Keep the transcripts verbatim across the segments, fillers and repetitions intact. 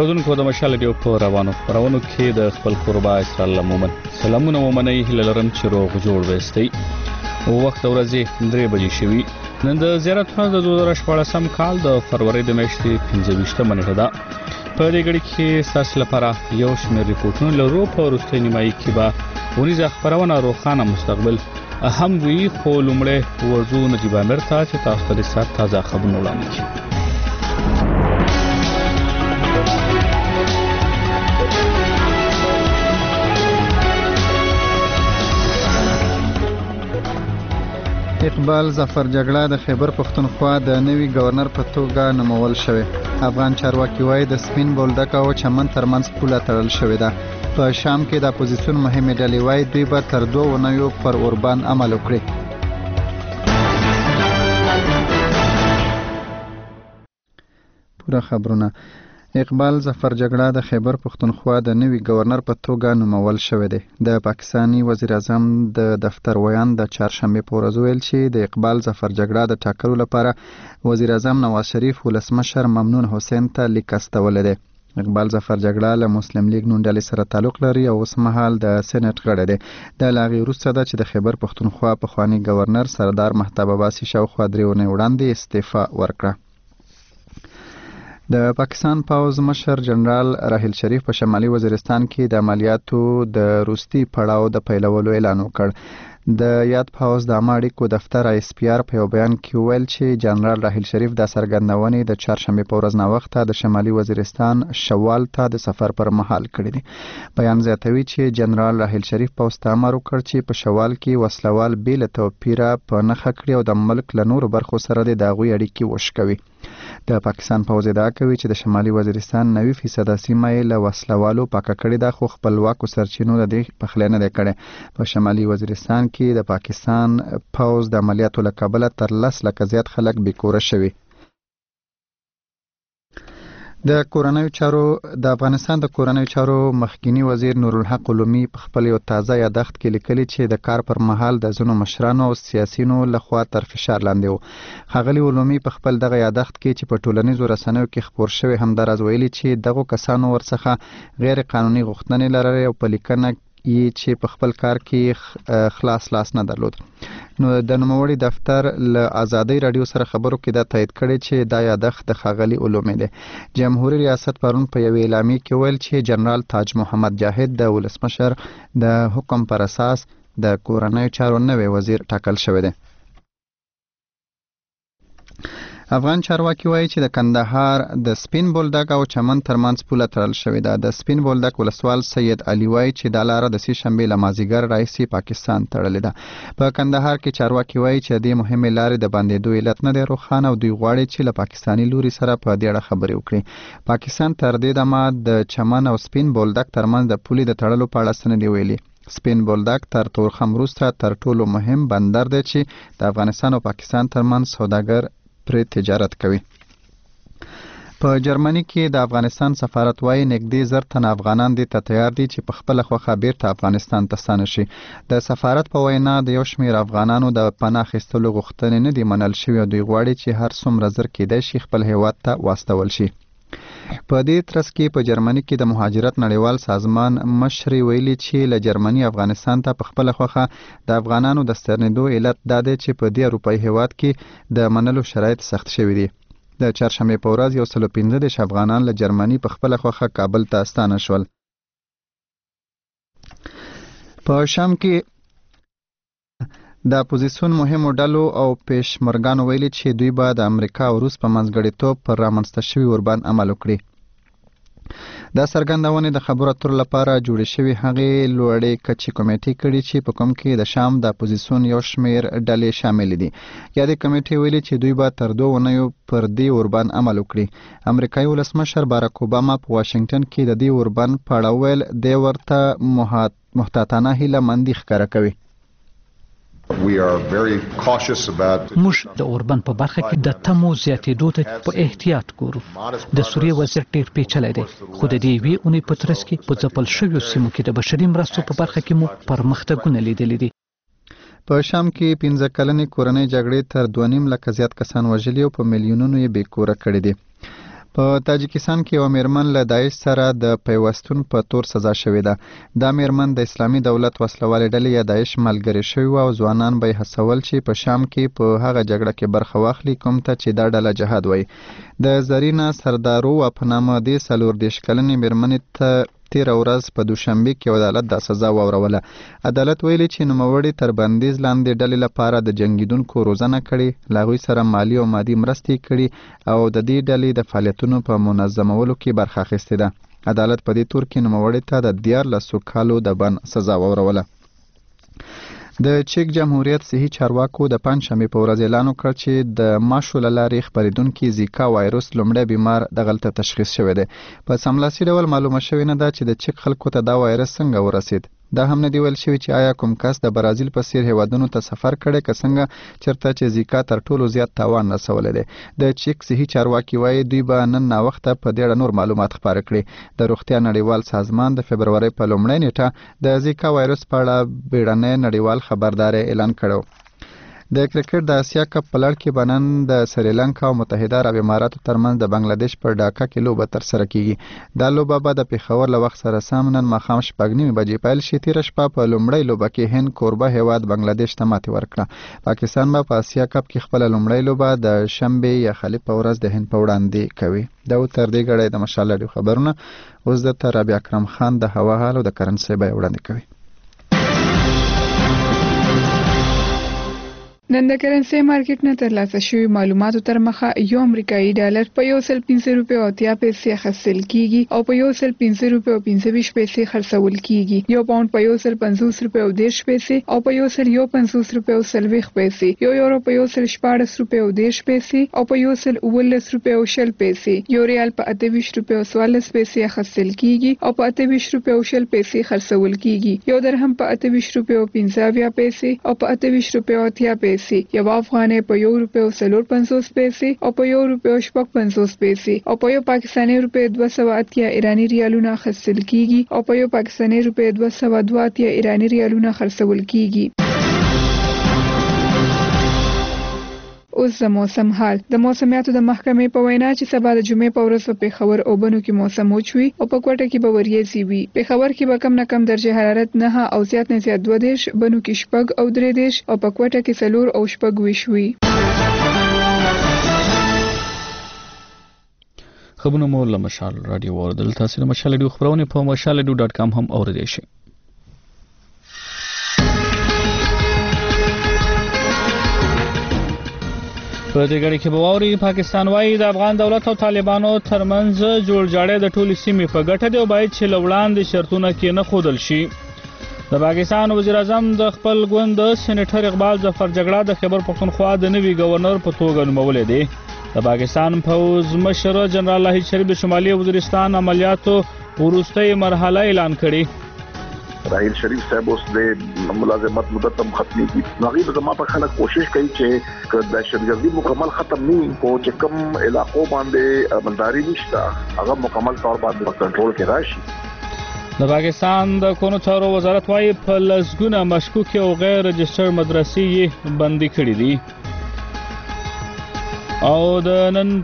اورېدونکو د مشال ریډیو په روانو خپرونو کې د خپل قربا اسرائیل مومن سلامونه ومنئ هیله لرم چې روغ جوړ وستئ. وخت ورځې درې بجې شوي. نن د زیارت ورځ د دوه زره شپاړسم کال د فروری د میاشتې پنځه ویشتمه نیټه ده. په دې غړي کې ستاسو لپاره یو شمېر ریپورټونه لرو. په وروستۍ نیمایي کې به ونیزه خپرونه روښانه مستقبل اهم وي، خو لومړی ورځو نجیب امیر ته چې تاسو ته د سات تازه خبرونه وړاندې کړي. اقبال ظفر جګړه د خیبر پښتونخوا د نوي گورنر په توګه نومول شوی. افغان چارواکي وایي د سپین بولدک او چمن ترمنځ پوله تړل شوې ده. په شام کې د اپوزیسیون مهمې ډلې وایي دوی به تر دوه اونیو پر اوربان عمل وکړي. پوره خبرونه. اقبال ظفر جګړه د خیبر پښتونخوا د نوي گورنر په توګه نومول شوی دی. د پاکستاني وزیر اعظم د دفتر ویان د چهارشنبه په ورځ ویل چې د اقبال ظفر جګړه د ټاکلو لپاره وزیر اعظم نواز شریف ولسمشر ممنون حسین ته لیک استولی دی. اقبال ظفر جګړه له مسلم لیگ نون ډلې سره تعلق لري او اوس مهال د سېنات غړی دی. د لاغي وروسته ده چې د خیبر پښتونخوا پخوانی گورنر سردار مهتاب عباسي شاوخوا درې اونۍ وړاندې استعفا ورکړه. د پاکستان پوځ مشر جنرال راحیل شریف په شمالي وزیرستان کې د عملیاتو د روستي پړاو د پیلولو اعلان وکړ. د یاد پوځ د عامه اړیکو دفتر آی اس پی آر په یو بیان کې ویل چې جنرال راحیل شریف د څرګندونې د چهارشنبه په ورځ ناوخته د شمالي وزیرستان شوال ته د سفر پر مهال کړی دی. بیان زیاتوي چې جنرال راحیل شریف پوځ ته امر وکړ چې په شوال کې وسلوال بې له توپیره په نښه کړي او د ملک له نورو برخو سره د هغوی اړیکې وشکوي. د پاکستان پوځ ادعا کوي چې د شمالي وزیرستان نوي فیصده سیمه یې له وسلوالو پاکه کړې ده، خو خپلواکو سرچینو د دې پخلی نه دی کړی. په شمالي وزیرستان کې د پاکستان پوځ د عملیاتو له کبله تر لس لکه زیات خلک بېکوره شوي. د کورنیو چارو د افغانستان د کورنیو چارو مخکینی وزیر نورالحق علومي په خپل یو تازه یادښت کې لیکلي چې د کار پر مهال د ځینو مشرانو او سیاسینو لخوا تر فشار لاندې و. ښاغلي علومي په خپل دغه یادښت کې چې په ټولنیزو رسنیو کې خپور شوی همداراز ویلي چې دغو کسانو ورڅخه غیر قانوني غوښتنې لرلې او په لیکنه یې چې په خپل کار کې خلاص لاس نه درلود. نو د نوموړي دفتر له آزادۍ راډیو سره خبرو کې دا تایید کړی چې دا یادښت د ښاغلي علومي دی. جمهوریت ریاست پرون په یوې اعلامیې کې ویل چې جنرال تاج محمد جاهد د ولسمشر د حکم پر اساس د کورنیو چارو نوی وزیر ټاکل شوی دی. افغان چارواکي وایي چې د کندهار د سپین بولدک او چمن ترمنځ پوله تړل شوې ده. د سپین بولدک ولسوال سید علي وایي چې دا لاره د سې شنبې له مازدیګر راهیسې پاکستان تړلې ده. په کندهار کې چارواکي وایي چې دې مهمې لارې د بندېدو علت نه دی روښانه او دوی غواړي چې له پاکستاني لوري سره په دې اړه خبرې وکړي. پاکستان تر دې دمه د چمن او سپین بولدک ترمنځ د پولې د تړلو په اړه څه نه دي ویلي. سپین بولدک تر تورخم وروسته تر ټولو مهم بندر دی چې د افغانستان او پاکستان ترمنځ سوداګر پرې تجارت کوي. په جرمني کې د افغانستان سفارت وایي نږدې زر تن افغانان دې ته تیار دي چې په خپله خوښه بیرته افغانستان ته ستانه شي. د سفارت په وینا د یو شمېر افغانانو د پناه اخیستلو غوښتنې نه دي منل شوي او دوی غواړي چې هر څومره زر کېدای شي خپل هیواد ته واستول شي. په دې ترڅ کې په جرمني کې د مهاجرت نړیوال سازمان مشري ویلي چې له جرمني افغانستان ته په خپله خوښه د افغانانو د ستنېدو علت دا دی چې په دې اروپایي هیواد کې د منلو شرایط سخت شوي دي. د چهارشنبې په ورځ یو سل او پنځه دېرش افغانان له جرمني په خپله خوښه کابل ته ستانه شول. په شام کې د اپوزیسیون مهمو ډلو او پیشمرګانو ویلي چې دوی به د امریکا او روس په منځګړیتوب پر رامنځته شوي اوربان عمل وکړي. دا څرګندونې د خبرو اترو لپاره جوړې شوې هغې لوړې کچې کمیټې کړي چې په کوم کې د شام د اپوزیسیون یو شمېر ډلې شاملې دي. یادې کمیټې ویلي چې دوی به تر دوه اونیو پر دې اوربان عمل وکړي. امریکایي ولسمشر باراک اوباما په واشنګټن کې د دې اوربان په اړه ویل دی ورته محتاطانه هیله مندي ښکاره کوي. موږ د اوربن په برخه کې د تمو زیاتېدو ته په احتیاط ګورو. د سوریې وضعیت ډېر پیچلی دی، خو د دې یوې اونۍ په ترڅ کې په ځپل شویو سیمو کې د بشري مرستو په برخه کې مو پرمختګونه لیدلي دي. په شام کې پنځه کلنې کورنۍ جګړې تر دوه نیم لکه زیات کسان وژلي او په میلیونونو یې بېکوره کړي دي. په تاجکستان کې یو میرمن له داعش سره د پیوستون په تور سزا شوې ده. دا میرمن د اسلامي دولت وسلوالې ډلې یا داعش ملګرې شوې او ځوانان به یې هڅول چې په شام کې په هغه جګړه کې برخه واخلي کوم ته چې دا ډله جهاد وایي. د زرینا سردارو په نامه دې څلور دېرش کلنې میرمنې ته تیره ورځ په دوشنبه کې عدالت دا سزا واوروله. عدالت ویلي چې نوموړي تر بندیز لاندې ډلې لپاره د جنګیدونکو روزنه کړې، له هغوی سره مالي او مادي مرستې کړي او د دې ډلې د فعالیتونو په منظمولو کې برخه اخیستې ده. عدالت په دې تور کې نوموړي ته د دیارلسو کالو د بند سزا واوروله. د چیک جمهوریت صحي چارواکو د پنجشنبې په ورځ اعلان وکړ چې د ماشو له لارې خپرېدونکي زیکا وایرس لومړی بیمار دغلته تشخیص شوی دی. په سملاسي ډول معلومه شوې نه ده چې د چیک خلکو ته دا وایرس څنګه ورسید. دا هم نه دی ویل شوی چې آیا کوم کس د برازیل په څیر هیوادونو ته سفر کړی که څنګه چېرته چې زیکا تر ټولو زیات تاوان رسولی دی. د چیک صحي چارواکي وایي دوی به نن ناوخته په دې اړه نور معلومات خپاره کړي. د روغتیا نړیوال سازمان د فبرورۍ په لومړۍ نیټه د زیکا وایرس په اړه بیړنی نړیوال خبرداری اعلان کړو. د کرکټ د اسیا کپ په لړ کې به نن د سریلانکا او متحده عرب اماراتو ترمنځ د بنگلاديش پر ډاکا کې لوبه ترسره کیږي. دا لوبه به د پېښور له وخت سره سم نن ماښام شپږ نیمې بجې پیل شي. تېره شپه په لومړۍ لوبه کې هند کوربه هیواد بنگلاديش ته ماتې ورکړه. پاکستان به په اسیا کپ کې خپله لومړۍ لوبه د شنبې یا خلیف په ورځ د هند په وړاندې کوي. دا و تر دې ګړی د مشال راډیو خبرونه. اوس دلته رابعه اکرم خان د هوا حال او د کرنسۍ بیه وړاندې کوي. نن د کرنسۍ مارکیټ نه ترلاسه شوي معلوماتو تر مخه یو امریکایي ډالر په یو سل پنځه روپۍ او اتیا پیسې اخیستل کیږي او په یو سل پنځه روپۍ او پنځه ویشت پیسې خرڅول کیږي. یو پاونډ په یو سل پنځوس روپۍ او دېرش پیسې او په یو سل یو پنځوس روپۍ او څلوېښت پیسې، یو یورو په یو سل شپاړس روپۍ او دېرش پیسې او په یو سل اوولس روپۍ او شل پیسې، یو ریال په اته ویشت روپۍ او څوارلس پیسې اخیستل کیږي او په اته ویشت روپۍ او شل پیسې خرڅول کیږي. یو درهم په اته ویشت روپۍ او پنځه اویا پیسې او په اته ویشت روپۍ او اتیا پیسې، یو افغانۍ په یو روپۍ او څلور پنځوس پیسې او په یو روپۍ او شپږ پنځوس پیسې او په یو پاکستاني روپۍ دوه سوه اتیا ایراني ریالونه اخیستل کیږي او په یو پاکستاني روپۍ دوه سوه دوه اتیا ایراني ریالونه خرڅول کیږي. اوس د موسم حال. د موسمیاتو د محکمې په وینا چې سبا د جمعې په ورځ په پېښور او بنو کې موسم وچ وي او په کوټه کې به وریځې وي. پېښور کې به کم نه کم درجه حرارت نه او زیات نه زیات دوه دېرش، بنو کې شپږ او درې دېرش او په کوټه کې څلور او شپږ ویشت وي. خبرونه مو له مشال راډیو اوریدل. تاسو د مشال راډیو خبرونه په مشال راډیو ډاټ کام هم اوریدئ شئ. په دې غړي کې به واوري پاکستان وايي د افغان دولت او طالبانو ترمنځ جوړ جاړی د ټولې سیمې په ګټه دی او باید چې لوړاندې شرطونه کې نه خودل شي. د پاکستان وزیر اعظم د خپل ګوند سېنیټر اقبال ظفر جګړه د خیبر پښتونخوا د نوي گورنر په توګه نومولې دی. د پاکستان پوځ مشر جنرال لاهید شریف د شمالي وزیرستان عملیاتو وروستۍ مرحله اعلان کړې. راهیل شریف صاحب اوس د ملازمت مدت هم ختمي کی نغیب زما په خلک کوشش کوي چې د دهشتګردي مکمل ختم نه او چې کوم علاقو باندې امنداري نشته هغه مکمل طور باندې کنټرول کې راشي. د پاکستان د کونو چارو وزارت وايي په لسګونه مشکوک او غیر رجسټر مدرسې بندي کړې دي او د نن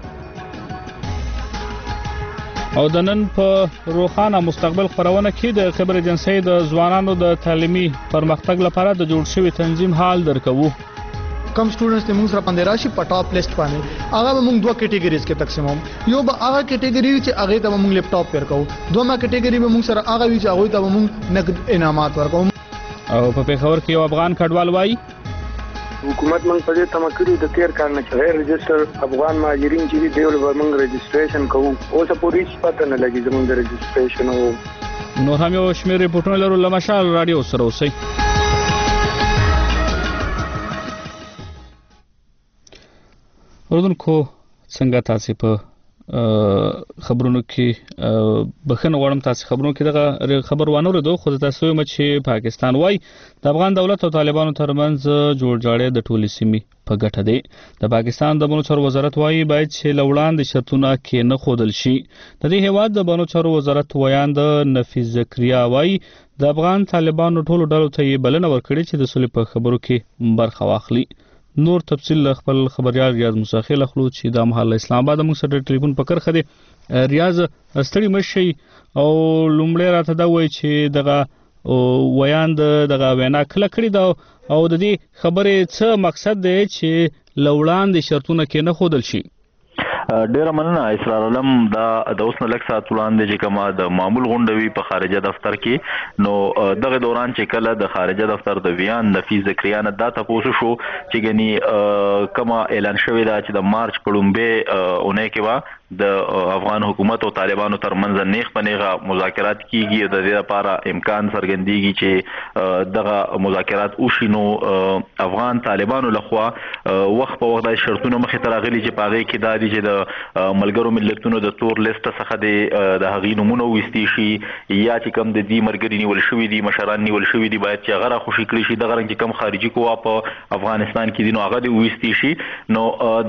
او د نن په روښانه مستقبل خبرونه کې د خبر ایجنسی د ځوانانو د تعلیمي پرمختګ لپاره د جوړ شوی تنظیم حال درکوو. کم سټوډنټس ته موږ سره باندې راشي په ټاپ لیست باندې هغه به موږ دوه کټګوریز کې تقسیموم. یو به هغه کټګوري چې هغه ته موږ لپټاپ ورکو، دومره کټګوري به موږ سره هغه وی چې هغه ته موږ نقد انعامات ورکو. او په پېښور کې یو افغان کډوال وایي حکومت موږ په دې تمکري د تیر کال نه غیر رجسټر افغان مهاجرین چې دی ول موږ رجسټریشن کوو او څه پوری پته نه لګي زموږ د رجسټریشن او نور هم یو شمېر ریپورټونه لرو. له مشال راډیو سره اوسئ. اردوونکو څنګه تاسو په خبرونو کې بخنه غواړم تاسو خبرونو کې دغه خبر وانه ورته خو تاسو هم چې پاکستان وای د افغان دولت او طالبانو ترمنځ جوړ جاړی د ټولې سیمې په ګټه دی. د پاکستان د بنو چارو وزارت وایي باید چې لوړاندې شرطونه کې نه خودل شي. د دې هیواد د بنو چارو وزارت ویاند نفیس زکریا وایي د افغان طالبانو ټولو ډلو ته یې بلنه ورکړې چې د صلح په خبرو کې برخه واخلي. نور تفصیل خپل خبريال ریاض مساخیل اخلو چې د مهال اسلام آباد موږ سره ټلیفون پکړ خدي ریاض ستړي مشي او لومړی راته دا وایي چې دغه ویان دغه وینا کله کړی دا او د دې خبرې څه مقصد دی چې لوړان د شرطونه کې نه خودل شي. ډیره مننه اسرار علم دا د اوس نه لږ ساعت وړاندې چې کومه د معمول غونډوي په خارجه دفتر کې نو دغه دوران چې کله د خارجه دفتر د ویان نفیس ذکریا نه دا تاسو شو چې غني کومه اعلان شوی دا چې د مارچ په لومبه اونۍ کې وا د افغان حکومت او طالبانو ترمنځ نیغ په نیغه مذاکرات کیږي د دې لپاره امکان څرګندېږي چې دغه مذاکرات وشینو افغان طالبانو لخوا وخت په وخت د شرطونو مخې ته راغلي چې پاغه کې دا دي چې د ملګرو ملتونو د تور لیست څخه د هغې نمونه وستي شي یا چې کوم د دې مرګري نیول شوی دي مشران نیول شوی دي باید چې هغه خوشي کړی شي دغه رنګ کم خارجي قوا په افغانستان کې دي نو هغه د وستي شي نو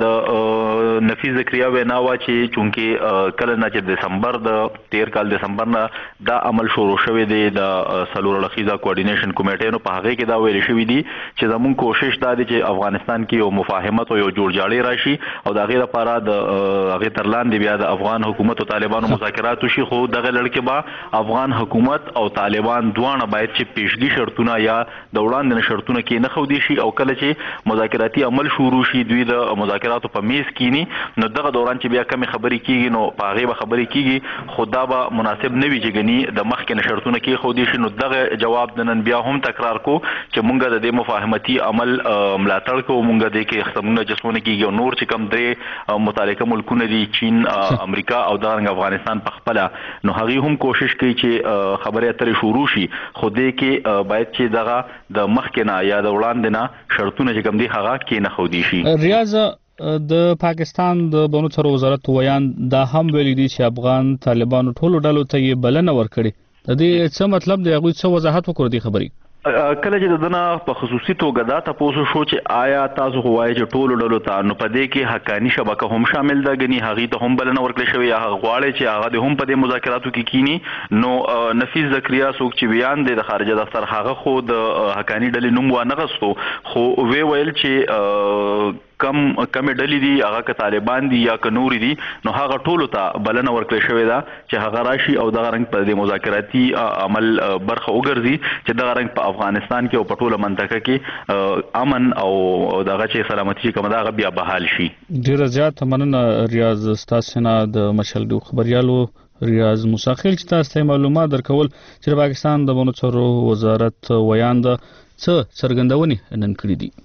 د نفیس ذکریا وینا وا چې چونکه کله نه چې دسمبر د تیر کال دسمبر نه دا عمل شروع شوی دی د سلور لخیزه کوارډینیشن کمیټې نو په هغه کې دا ویل شوی دی چې زموږ کوشش دا دی چې افغانستان کې یو مفاهمت او یو جوړجاړی راشي او د هغې لپاره د هغه ترلاندې بیا د افغان حکومت او طالبانو مذاکرات وشي خو دغه لړکې به افغان حکومت او طالبان دواړه باید چې پیشګي شرطونه یا د وړاندې شرطونه کې نه خودي شي او کله چې مذاکراتي عمل شروع شي دوی د مذاکراتو په میز کینی نو دغه دوران چې بیا کمی خبرې کیږي نو په هغه به خبرې کیږي خدا به مناسب نه وي چې غني د مخکې شرطونه کې خودي شي نو دغه جواب د نن بیا هم تکرار کو چې مونږ د دې مفاهمتي عمل ملاتړ کوو مونږ د کې اختمونه جسمونه کیږي او نور چې کم درې متعلقه ملکونه دي چین امریکا او د افغانستان په خپل نو هغه هم کوشش کوي چې خبرې اترې شروع شي خو دې کې باید چې دغه د مخکې نه یا د وړاندې نه شرطونه چې کم دي هغه کې نه خودي شي. ریاض د پاکستان د بنو چارو وزارت ویان دا هم ویلي دي چې افغان طالبانو ټولو ډلو ته یې بلنه ورکړي د دې څه مطلب دی هغه څه وضاحت وکړي دې خبري کله چې د دنه په خصوصي توګه دا تاسو شو چې آیا تاسو غواړئ چې ټولو ډلو ته نو په دې کې حقانی شبکه هم شامل ده غني هغه ته هم بلنه ورکړل شوی یا غواړي چې هغه هم په دې مذاکراتو کې کینی نو نفیس ذکریا څوک چې بیان دی د خارجه دفتر هغه خو د حقانی ډلې نوم و نه غوښتو خو وی ویل چې کم کم ډلې دي هغه ک طالبان دي یا ک نور دي نو هغه ټولو ته بلنه ورکړل شوی دا چې هغه راشي او دغه رنګ په دې مذاکراتي عمل برخه وګرځي چې دغه رنګ په افغانستان کې او په ټوله منطقه کې امن او دغه چې سلامتی کوم دغه بیا بحال شي. ډیر زیات مننه ریاض تاسو نه د مشل خبريالو ریاض مساخیل چې تاسو معلومات درکول چې پاکستان د بنو چارو وزارت ویان د څه څرګندونې نن کړې دي.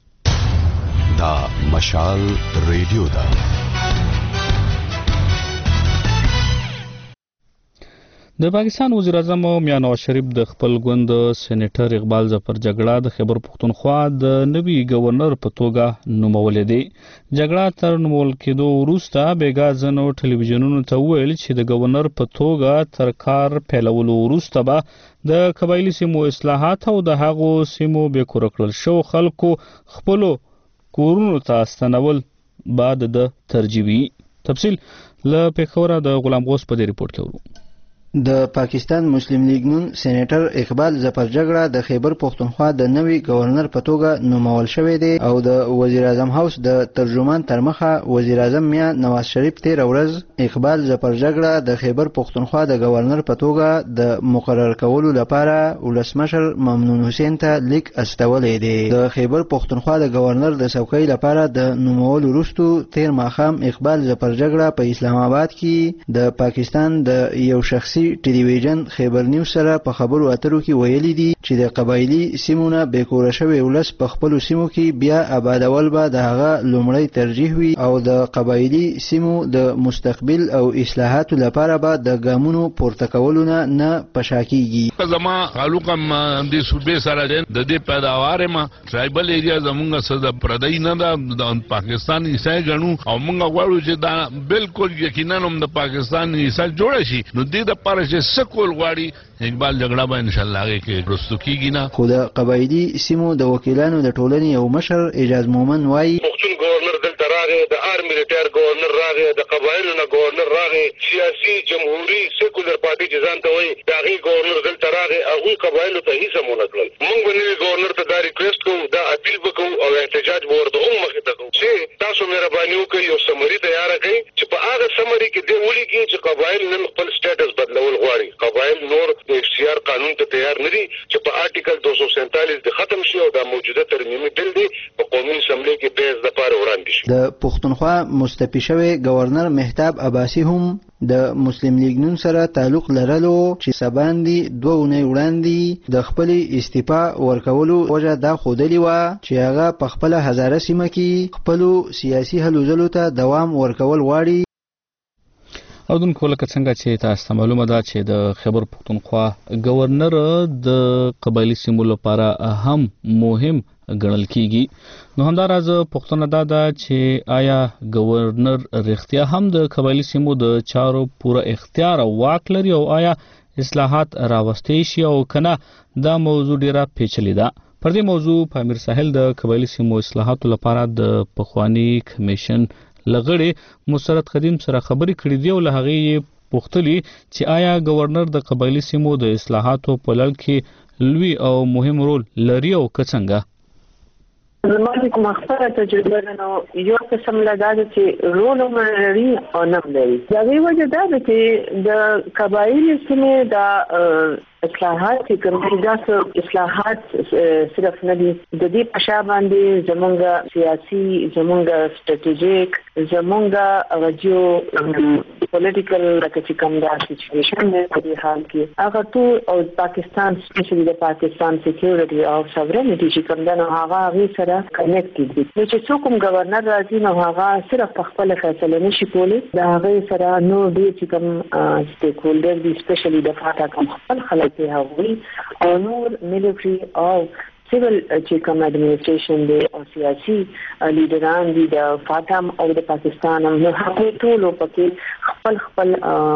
دا مشال ریډیو دا د پاکستان وزیر اعظم میاں نواز شریف د خپل ګوند سېنیټر اقبال ظفر جګړه د خیبر پختونخوا د نوي گورنر په توګه نومولې دي. جګړه تر نومول کېدو وروسته بیګا ځنو ټلویزیونونو ته ویل چې د گورنر په توګه تر کار پیلولو وروسته به د قبایلی سیمو اصلاحات او د هغو سیمو به کور کړل شو خلکو خپلو کورونو ته ستنول بعد د ترجیوي. تفصیل ل پیښوره د غلام غوث په دې ریپورت کې ورو. د پاکستان مسلم لیگ نون سېنیټر اقبال ظفر جګړه د خیبر پختونخوا د نوي گورنر په توګه نومول شوی دی او د وزیر اعظم هاوس د ترجمان تر مخه وزیر اعظم میاں نواز شریف تیر ورځ اقبال ظفر جګړه د خیبر پختونخوا د گورنر په توګه د مقرر کولو لپاره ولسمشر ممنون حسین ته لیک استولې دی. د خیبر پختونخوا د گورنر د څوکۍ لپاره د نومولو وروسته تیر ماښام اقبال ظفر جګړه په اسلام آباد کې د پاکستان د یو شخصي ټلویزیون خیبر نیوز سره په خبرو اترو کې ویلي دي چې د قبایلی سیمونه به کور شوی ولس په خپل سیمو کې بیا آبادول به د هغه لومړی ترجیح وي او د قبایلی سیمو د مستقبل او اصلاحاتو لپاره به د ګامونو پورته کولو نه نه پشاکیږي. زما تعلق هم د صوبې سره د دې پیداوار ما ټرایبل ایریا زمونږ سره د پردای نه د پاکستان حصہ غنو او موږ غواړو چې دا بالکل یقینا هم د پاکستان حصہ جوړ شي نو د پاره چې سکول غواړي اقبال جګړه به ان شاء الله هغه کې رستو کیږي نه. خو د قبایلی سیمو د وکیلانو د ټولنې یو مشر اعجاز مومن وایي پښتون گورنر دلته راغی د آرمي ریټایر گورنر راغی د قبایلو نه گورنر راغی سیاسي جمهوریت سیکولر پارټي چې ځان ته وایي دا غي گورنر دلته راغی هغه قبایلو ته هیڅ مونږ نه کړل. موږ به نوي گورنر ته دا ریکوست کوو دا اپیل وکړو او احتجاج ورته قانون ته تیار نه دي چې په آرټیکل دو سو سینتالیس د ختم شي او د موجوده ترمیمي بل دی په قومي اسمبلی کې بحث لپاره وړاندې شي. د پښتونخوا مستفی شوی گورنر مهتاب عباسی هم د مسلم لیگ نون سره تعلق لرلو چې سباندې دوه اونۍ وړاندې د خپل استعفا ورکولو وجه دا خودلی و چې هغه په خپل هزاره سیمه کې خپل سیاسي هلو ځلو ته دوام ورکول غواړي. اردن کوله څنګه چې تاسو ته معلومه ده چې د خیبر پښتونخوا گورنر د قبایلی سیمو لپاره هم مهم ګڼل کیږي. نو همداراز پښتنه دا ده چې آیا گورنر رښتیا هم د قبایلی سیمو د چارو پوره اختیار او واک لري او آیا اصلاحات راوستي شي او کنه دا موضوع ډیره پیچلې ده. پر دې موضوع په امیر ساحل د قبایلی سیمو اصلاحاتو لپاره د پخوانی کمیشن لغړي مسرت قدیم سره خبرې کړې دی او له هغې پوښتلي چې آیا گورنر د قبایلی سیمو د اصلاحاتو په لړ کې لوی او مهم رول لري او که څنګه؟ زما چې کومه خبره تجربه ده نو یو قسم له دا ده چې رول هم لري او نه هم لري. د هغې وجه دا ده چې د قبایلي سیمې د اصلاحات چې کوم دي دا اصلاحات صرف نه دي د دې په شا باندې زمونږ سیاسي زمونږ سټریټیجیک زمونږ غجیو پولیټیکل لکه چې کوم دا سچویشن دی په دې حال کې هغه ټول او پاکستان سپیشلی د پاکستان سکیورټي او ساورنټي چې کوم دا نو هغه هغې سره کنیکټ دي. نو چې څوک هم گورنر راځي نو هغه صرف په خپل فیصله نشي کولی د هغې سره نو ډېر چې کوم سټیک هولډر دي سپیشلی د فاټا کوم خپل خلک کې هغوی او نور ملټري او سیول چې کوم اډمنسټریشن دی او سیاسي لیډران دي د فاټا او د پاکستان نو هغوی ټولو پکې خپل خپل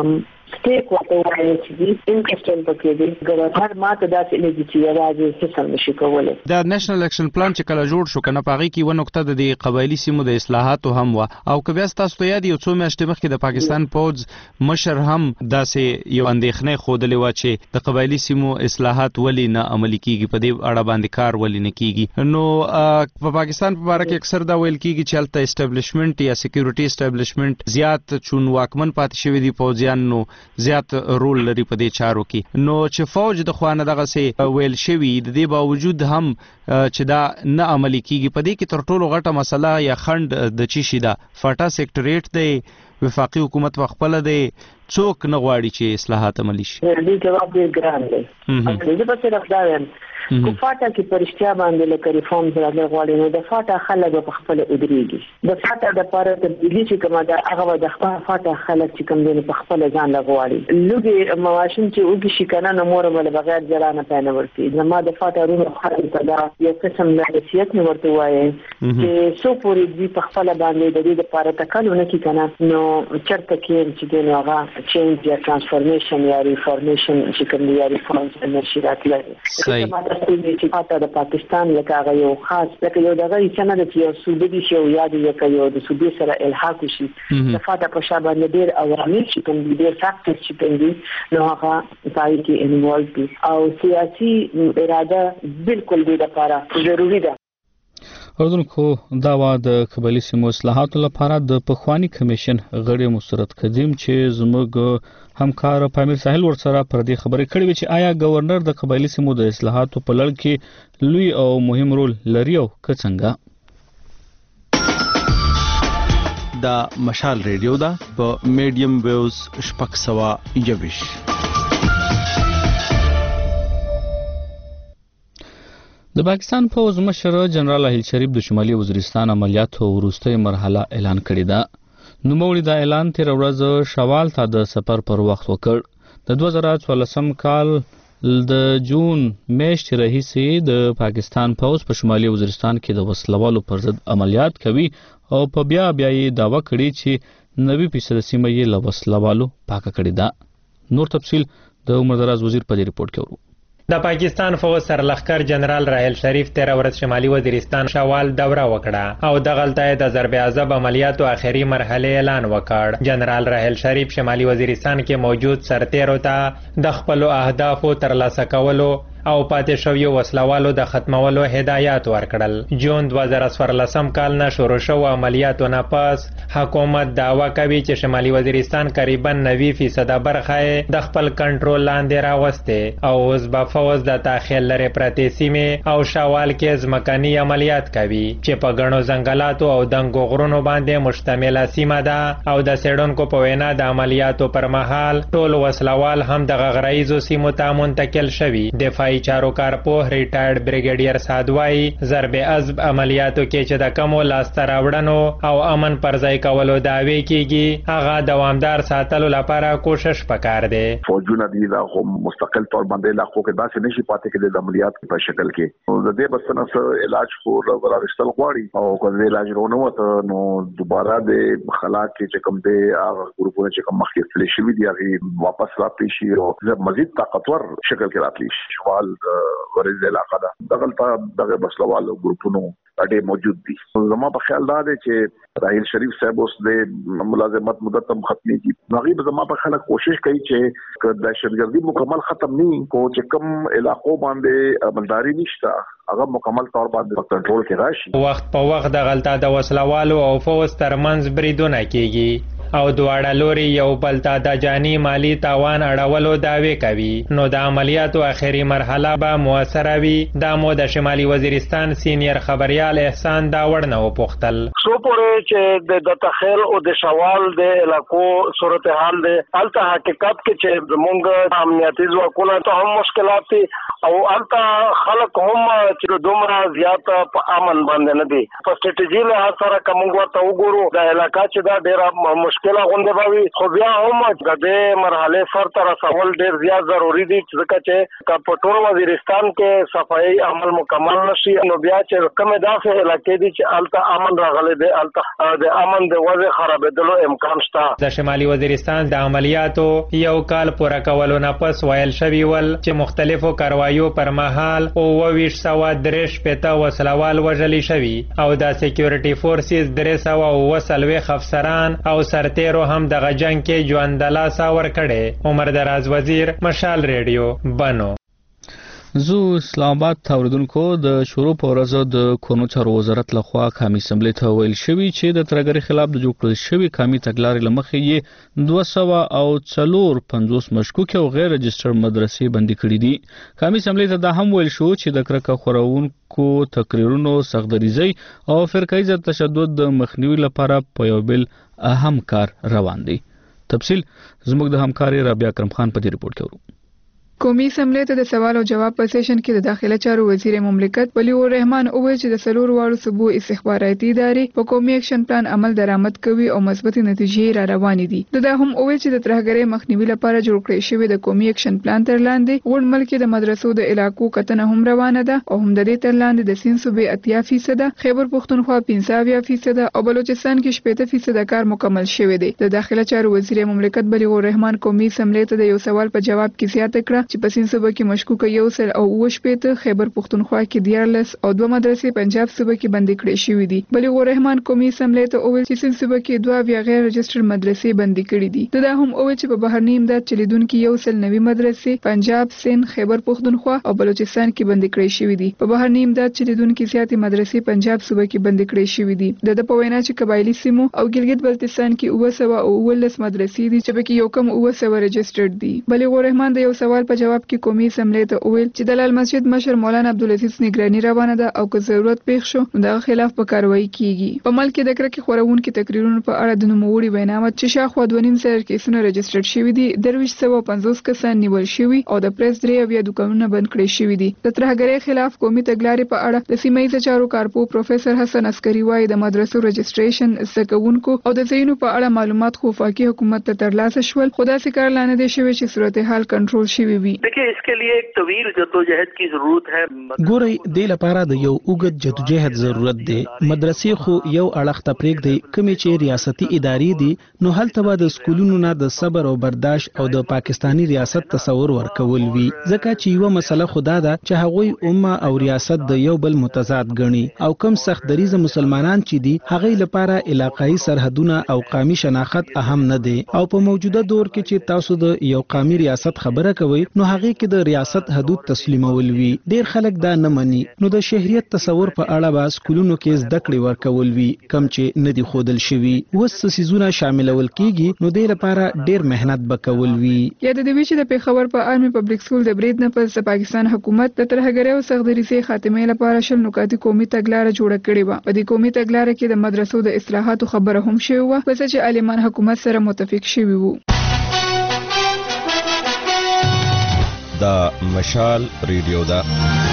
سټیک ورته وایي چې دي انټرسټل پکې دي. ګورنر ماته داسې نه دي چې یوازې هیڅ هم نشي کولی. د نېشنل اکشن پلان چې کله جوړ شو کنه په هغې کې یوه نقطه د دې قبایلي سیمو د اصلاحاتو هم وه او که بیا ستاسو ته یاد یو څو میاشتې مخکې د پاکستان پوځ مشر هم داسې یو اندېښنې ښودلې وه چې د قبایلي سیمو اصلاحات ولې نه عملي کیږي په دې اړه باندې کار ولې نه کیږي. نو په پاکستان په باره کې اکثر دا ویل کیږي چې هلته اسټابلیشمنټ یا سکیورټي اسټابلیشمنټ زیات چون واکمن پاتې شوي دي پوځیان نو زیات رول لري په دې چارو کې. نو چې فوج د خوا نه دغسې ویل شوي د دې باوجود هم چې دا نه عملي کیږي په دې کې تر ټولو غټه مسله یا خنډ د چی شي ده فاټا سیکټریټ دی وفاقي حکومت په خپله دی څوک نه غواړي چې اصلاحات عملي شي. دې جواب ډېر ګران دی. زه به صرف دا وایم کو فاټا کې پرشتیا باندې لکه ریفارم سره غواړي نو د فاټا خلک په خپل ودرېږي. د فاټا د لپاره تبدیلي چې کومه ده هغه د خپل فاټا خلک چې کوم دي په خپل ځان لغواړي. لږه مواشم چې وګي شي کنه نو مور مل بغیر ځلانه پاینه ورتي زما د فاټا رونو خلک ته دا یو قسم د حیثیت نه ورته وایي چې سو پورې دې په خپل باندې د دې لپاره تکلونه کی کنه نو چرته کې چې دې هغه چینج یا ترانسفورمیشن یا ریفورمیشن چې کوم دی یا ریفورمز نشي راتللی. چې فاټا د پاکستان لکه هغه یو خاص لکه یو دغه چې نه د یو صوبې دي چې یو یاد یو یو د صوبې سره الحاق شي د فاټا په شا باندې ډېر عوامل چې کوم ډېر فاکټرز چې کوم دي نو هغه پای کې انوالو دي او سیاسي اراده بالکل دې لپاره ضروری ده. اردن کو دا وا د قبایلی سیمو اصلاحاتو لپاره د پخوانی کمیشن غړي مسرت قدیم چې زموږ همکار پامیر ساحل ورسره پر دې خبرې کړې وي چې آیا گورنر د قبایلی سیمو د اصلاحاتو په لړ کې لوی او مهم رول لري او که څنګه؟ دا مشال ریډیو دا په میډیم ویوز شپږ سوه یوویش. د پاکستان پوځ مشر جنرال اهیل شریف د شمالي وزیرستان عملیاتو وروستۍ مرحله اعلان کړې ده. نوموړي دا اعلان تیر ورځ شوال ته د سفر پر وخت وکړ. د دوه زره څوارلسم کال د جون میاشتې راهیسې د پاکستان پوځ په شمالي وزیرستان کې د وسلوالو پر ضد عملیات کوي او په بیا بیا یې دعوه کړې چې نوي فیصد سیمه یې له وسلوالو پاکه کړې ده. نور تفصیل د عمر دراز وزیر په دې ریپورت کې ورو. د پاکستان فوج سرلښکر جنرال راحیل شریف تیر ورځ شمالي وزیرستان شوال دوره وکړه او دغلته د ضرب عذاب عملیاتو آخري مرحله اعلان وکړ. جنرال راحیل شریف شمالي وزیرستان کې موجود سرتیرو ته د خپل اهدافو ترلاسه کولو او پاتې شویو وسلوالو د ختمولو هدایات ورکړل. جون دوه زره څوارلسم کال نه شروع شو عملیاتو نه پس حکومت دعوا کوي چې شمالي وزیرستان قریبا نوي فیصد برخه د خپل کنټرول لاندې راوسته او اوس به فوز د تاخیل لري پرتې سیمې او شوال کې ځمکني عملیات کوي چې په غنو ځنګلاتو او دنګو غرونو باندې مشتمله سیمه ده او د سیډونکو په وینا د عملیاتو پر مهال ټول وسلوال هم د غغرایزو سیمو ته منتقل شوي. دفاعي چارو کارپوه ریټایرډ بریګیډیر سادوای ضرب عضب عملیاتو کې چې د کمو لاسته راوړنو او امن پر ځای کولو دعوی کیږي هغه دوامدار ساتلو لپاره کوشش پکار دی. فوجونه دي دا هم مستقل تور باندې علاقو کې داسې نشي پاتې کې د عملیات په شکل کې د دې بسنه سره علاج خو ورغشتل غواړي او کله علاج ورونه وته نو دوباره د خلا کې چې کوم دی هغه ګروپونه چې کوم مخکې تللی شوي دي هغه واپس راتلی شي او مزید طاقتور شکل کې راتلی شي. شمال ورز علاقه ده دغلته دغه بسلوال ګروپونو اډې موجود دي. زما په خیال دا دی چې راحیل شریف صاحب اوس د ملازمت مدت هم ختمي دي. نغیب زما په خیال کوشش کوي چې د دهشتګردي مکمل ختم نه کو چې کوم علاقو باندې عملداري نشته هغه مکمل طور باندې کنټرول کې راشي. وخت په وخت د غلطه د وسلوالو او فوز ترمنځ بریدونه کیږي او دواړه لوري یو بل ته د جاني مالی تاوان اړولو دعوی کوي. نو د عملیاتو اخري مرحله به موثره وي. دا مو د شمالي وزیرستان سینیر خبريال احسان داوړ نه وپوښتل. سو پورې چې د تخیل او د شوال د علاقو صورتحال د الته حقیقت کې چې موږ امنیتي ځواکونه ته هم مشکلات دي او الته خلک هم چې دومره زیات په امن باندې نه دي. په سټریټیجي له سره کوم ورته وګورو د علاقې چې دا ډېر مشکله غونډه باوي خو بیا هم د دې مرحله سر تر رسول ډېر زیات ضروری دي ځکه چې په ټول وزیرستان کې صفایي عمل مکمل نشي نو بیا چې کومه داسې علاقې دي چې الته امن راغلي دي الته د امن د وضع خرابېدلو امکان شته. د شمالي وزیرستان د عملیاتو یو کال پوره کولو نه پس ویل شوی ول چې مختلفو کاروایو پر مهال او ویش سوا درش پته وسلوال وژلي شوی او د سکیورټي فورسز درې سوا وسلوي افسران او سرتیرو هم د غجنګ کې ژوندلا ساور کړي. عمر دراز وزیر مشال ریډیو بنو. زو اسلام آباد ته اوریدونکو د شروع په ورځ د کورنو چارو وزارت لخوا قومي اسمبلی ته ویل شوی چې د ترګری خلاف د جوړ کړل شوی قومي تګلارې لمخې یې دوه سوه او څلور پنځوس مشکوک او غیر رجسټر مدرسې بندي کړې دي. قومي اسمبلی ته دا هم ویل شو چې د کرکه خورونکو تقریرونو سختدریزي او فرقه تشدد د مخنیوي لپاره په یو بل اهم کار روان دي. تفصیل زموږ د همکاري رابعه کرم خان په دې ریپورت کې ورو. قومي اسمبلی ته د سوال او جواب په سیشن کې د داخله چارو وزیر مملکت ولی الرحمن وویل چې د سلور واړو صوبو استخباراتي ادارې په قومي اکشن پلان عمل درآمد کوي او مثبت نتیجې را روانې دي. د دا هم وویل چې د ترهګرۍ مخنیوي لپاره جوړ کړی شوی د قومي اکشن پلان تر لاندې غوړ ملک د مدرسو د علاقو کتنه هم روانه ده او هم د دې تر لاندې د سین صوبې اتیا فیصد خیبر پختونخوا پنځه اویا فیصد او بلوچستان کې شپږ فیصد کار مکمل شوی دی. د داخله چارو وزیر مملکت ولی الرحمن قومي اسمبلی ته د یو سوال په جواب کې زیاته کړه چې په سین صوبه کې مشکوک یو سل او وشپېته خیبر پختونخوا کې دیارلس او دوه مدرسې پنجاب صوبه کې بندي کړې شوې دي. بلغ الرحمن قومي اسمبلی ته وویل چې سین صوبه کې دوه بیا غیر رجسټر مدرسې بندي کړې دي. دا هم وویل چې په بهرنی امداد چلیدونکو یو سل نوي مدرسې پنجاب سین خیبر پختونخوا او بلوچستان کې بندي کړې شوې دي. په بهرنی امداد چلیدونکو زیاتې مدرسې پنجاب صوبه کې بندي کړې شوې دي. د په وینا چې قبایلی سیمو او ګلګت بلتستان کې اوه سوه او اوولس مدرسې دي چې پکې یو کم اوه سوه رجسټرډ دي. بلغ الرحمن د یو سوال په جواب کې قومي اسمبلی ته وویل چې د لال مسجد مشر مولانا عبدالعزیز نگرانی روانه ده او که ضرورت پیښ شو نو دغه خلاف په کاروایی کیږي. په ملک کې د کرکې خورونکو تقریرونو په اړه د نوموړي ویناوه چې شاوخوا دوه نیم سوه کیسونه رجسټرډ شوي دي، درویشت سوه پنځوس کسان نیول شوي او د پریس درې اویا دوکانونه بند کړي شوي دي. د ترهګرۍ خلاف قومي تګلارې په اړه د سیمه ییزو چارو کارپوه پروفیسر حسن عسکري وایي د مدرسو رجسټریشن زده کوونکو او د ځایونو په اړه معلومات خو وفاقي حکومت ته ترلاسه شول، خو داسې کار لا نه دی شوی چې صورتحال کنټرول شوی وي. देखिए इसके लिए एक तवील जद्दोजहद की जरूरत है. ګورئ دې لپاره د یو اوږد جدوجہد ضرورت دی. مدرسې خو یو اړخ ته پرېږدي کومې چې ریاستي ادارې دي نو هلته به د سکولونو نه د صبر او برداشت او د پاکستانی ریاست تصور ورکول وي، ځکه چې یو مسله خدا ده چې هغوی امه او ریاست د یو بل متضاد ګڼي او کم سخت دریزه مسلمانان چې دي هغوی لپاره علاقايي سرحدونه او قومي شناخت اهم نه دي. او په موجوده دور کې چې تاسو د یو قومي ریاست خبره کوي نو هغه کې د ریاست حدود تسلیمول وی. ډیر خلک دا نه مني. نو د شهریت تصور په اړه به سکولونو کې زده کړې ورکول وی کم چې ندي خودل شوی. وس سيزونه شاملول کیږي نو د لپاره ډیر مهنت وکول وی. یا د دې چې د پیښور په آرمي پبلک سکول د برید نه پس د پاکستان حکومت د ترهګرۍ او سختدریزۍ خاتمې لپاره شل نکاتي قومي تګلارې جوړه کړې و. په دې قومي تګلارې کې د مدرسو د اصلاحاتو خبره هم شوې و پس چې عالمان حکومت سره متفق شوي وو. دا مشال ریډیو دا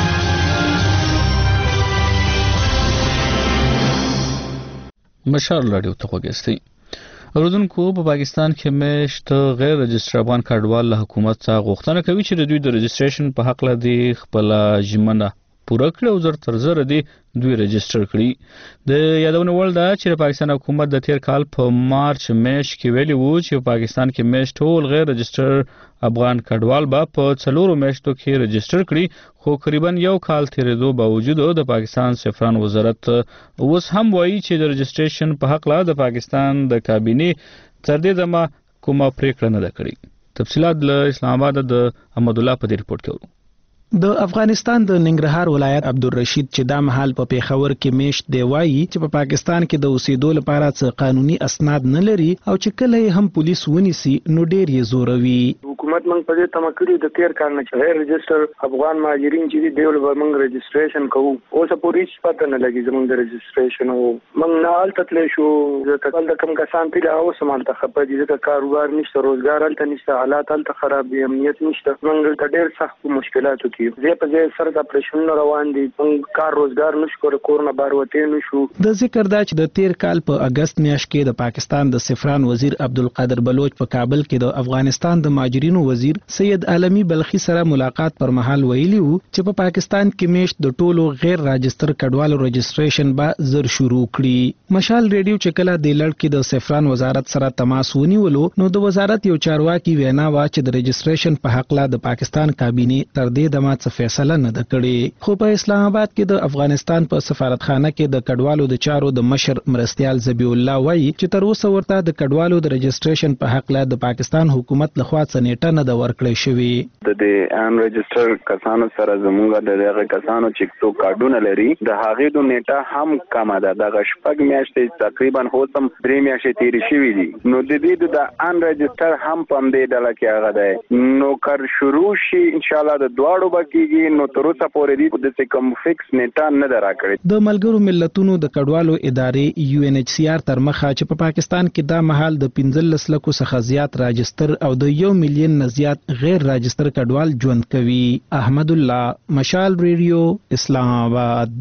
مشال رادیو ته وګورئ. اوردونکو په پاکستان کې میشت غیر رجسټر افغان کډوال له حکومت څخه غوښتنه کوي چې د دوی د رجسټریشن په حق لدی خپل ژمنه پوره کړي او زر تر زر دي دوی رجسټر کړي. د یادونه وړ ده چې پاکستان حکومت د تیر کال په مارچ میاشت کې ویلي وو چې پاکستان کې میشت ټول غیر رجسټر افغان کډوال به په څلورو میاشتو کې رجسټر کړي، خو تقریبا یو کال تیریدو باوجود د پاکستان سفران وزارت اوس هم وایي چې د رجسټریشن په حق لا د پاکستان د کابینې تر دې دمه کومه پریکړه نه ده کړې. تفصیلات له اسلام آباد د احمد الله په دې ریپورت کې ورو. د افغانستان د ننګرهار ولایت عبدالرشید چې د محل په پیښور کې میشت دی وایي چې په پاکستان کې د اوسېدو لپاره څه قانوني اسناد نه لري او چې کله هم پولیس ونیسي نو ډیر یې زوروي. حکومت موږ په دې تمه کړی د تیر کال نه چې غیر رجسټر افغان مهاجرین چې دی ول موږ رجسټریشن کوو اوس پورې هیڅ پته نه لګي زموږ د رجسټریشن او موږ نه حالت تللی شو د تکل د کم کسان پیله او سمال ته خپه دي ځکه کاروبار نشته، روزګار هلته نشته، حالات هلته خراب دي، امنیت نشته. موږ ته ډیر سخت مشکلاتو کې زه په ځای سره د اپریشن روان دي، موږ کار روزګار نشو کور نه بار وته نشو. د ذکر دا چې د تیر کال په اگست میاشت کې د پاکستان د سفران وزیر عبدالقادر بلوچ په کابل کې د افغانستان د مهاجرینو وزیر سید عالمی بلخی سره ملاقات پر مهال ویلي وو چې په پاکستان کې میشت د ټولو غیر راجستر کډوالو رجسټریشن به زر شروع کړي. مشال ریډیو چې کله د لړ کې د سفران وزارت سره تماس ونیولو نو د وزارت یو چارواکي وینا وا چې د رجسټریشن په حق لا د پاکستان کابینې تر دې دمه څه فیصله نه ده کړې. خو په اسلام آباد کې د افغانستان په سفارتخانه کې د کډوالو د چارو د مشر مرستيال زبی الله وایي چې تر اوسه ورته د کډوالو د رجسټریشن په حق لا د پاکستان حکومت لخوا څنېټه نه د ورکړې شوی. د دې ان رجسټر کسانو سره زموږ د دغه کسانو چې څو کارډونه لري د هغې د نیټه هم کم ده. د شپږ میاشتې تقریبا هوسم درې میاشتې تیرې شوې دي. نو د دې د ان رجسټر هم په دې ډله کې هغه ده. نو کار شروع شي ان شاء الله د دواړو بکیږي. نو تر اوسه پورې دې د کوم فکس نیټه نه دراکړي. د ملګرو ملتونو د کډوالو ادارې یو ان ایچ سی آر تر مخه چې په پاکستان کې دا مهال د پنځلس لکو څخه زیات راجستر او د یو میلیون نه زیات غیر راجستر کډوال ژوند کوي. احمد الله، مشال ریډیو، اسلام آباد.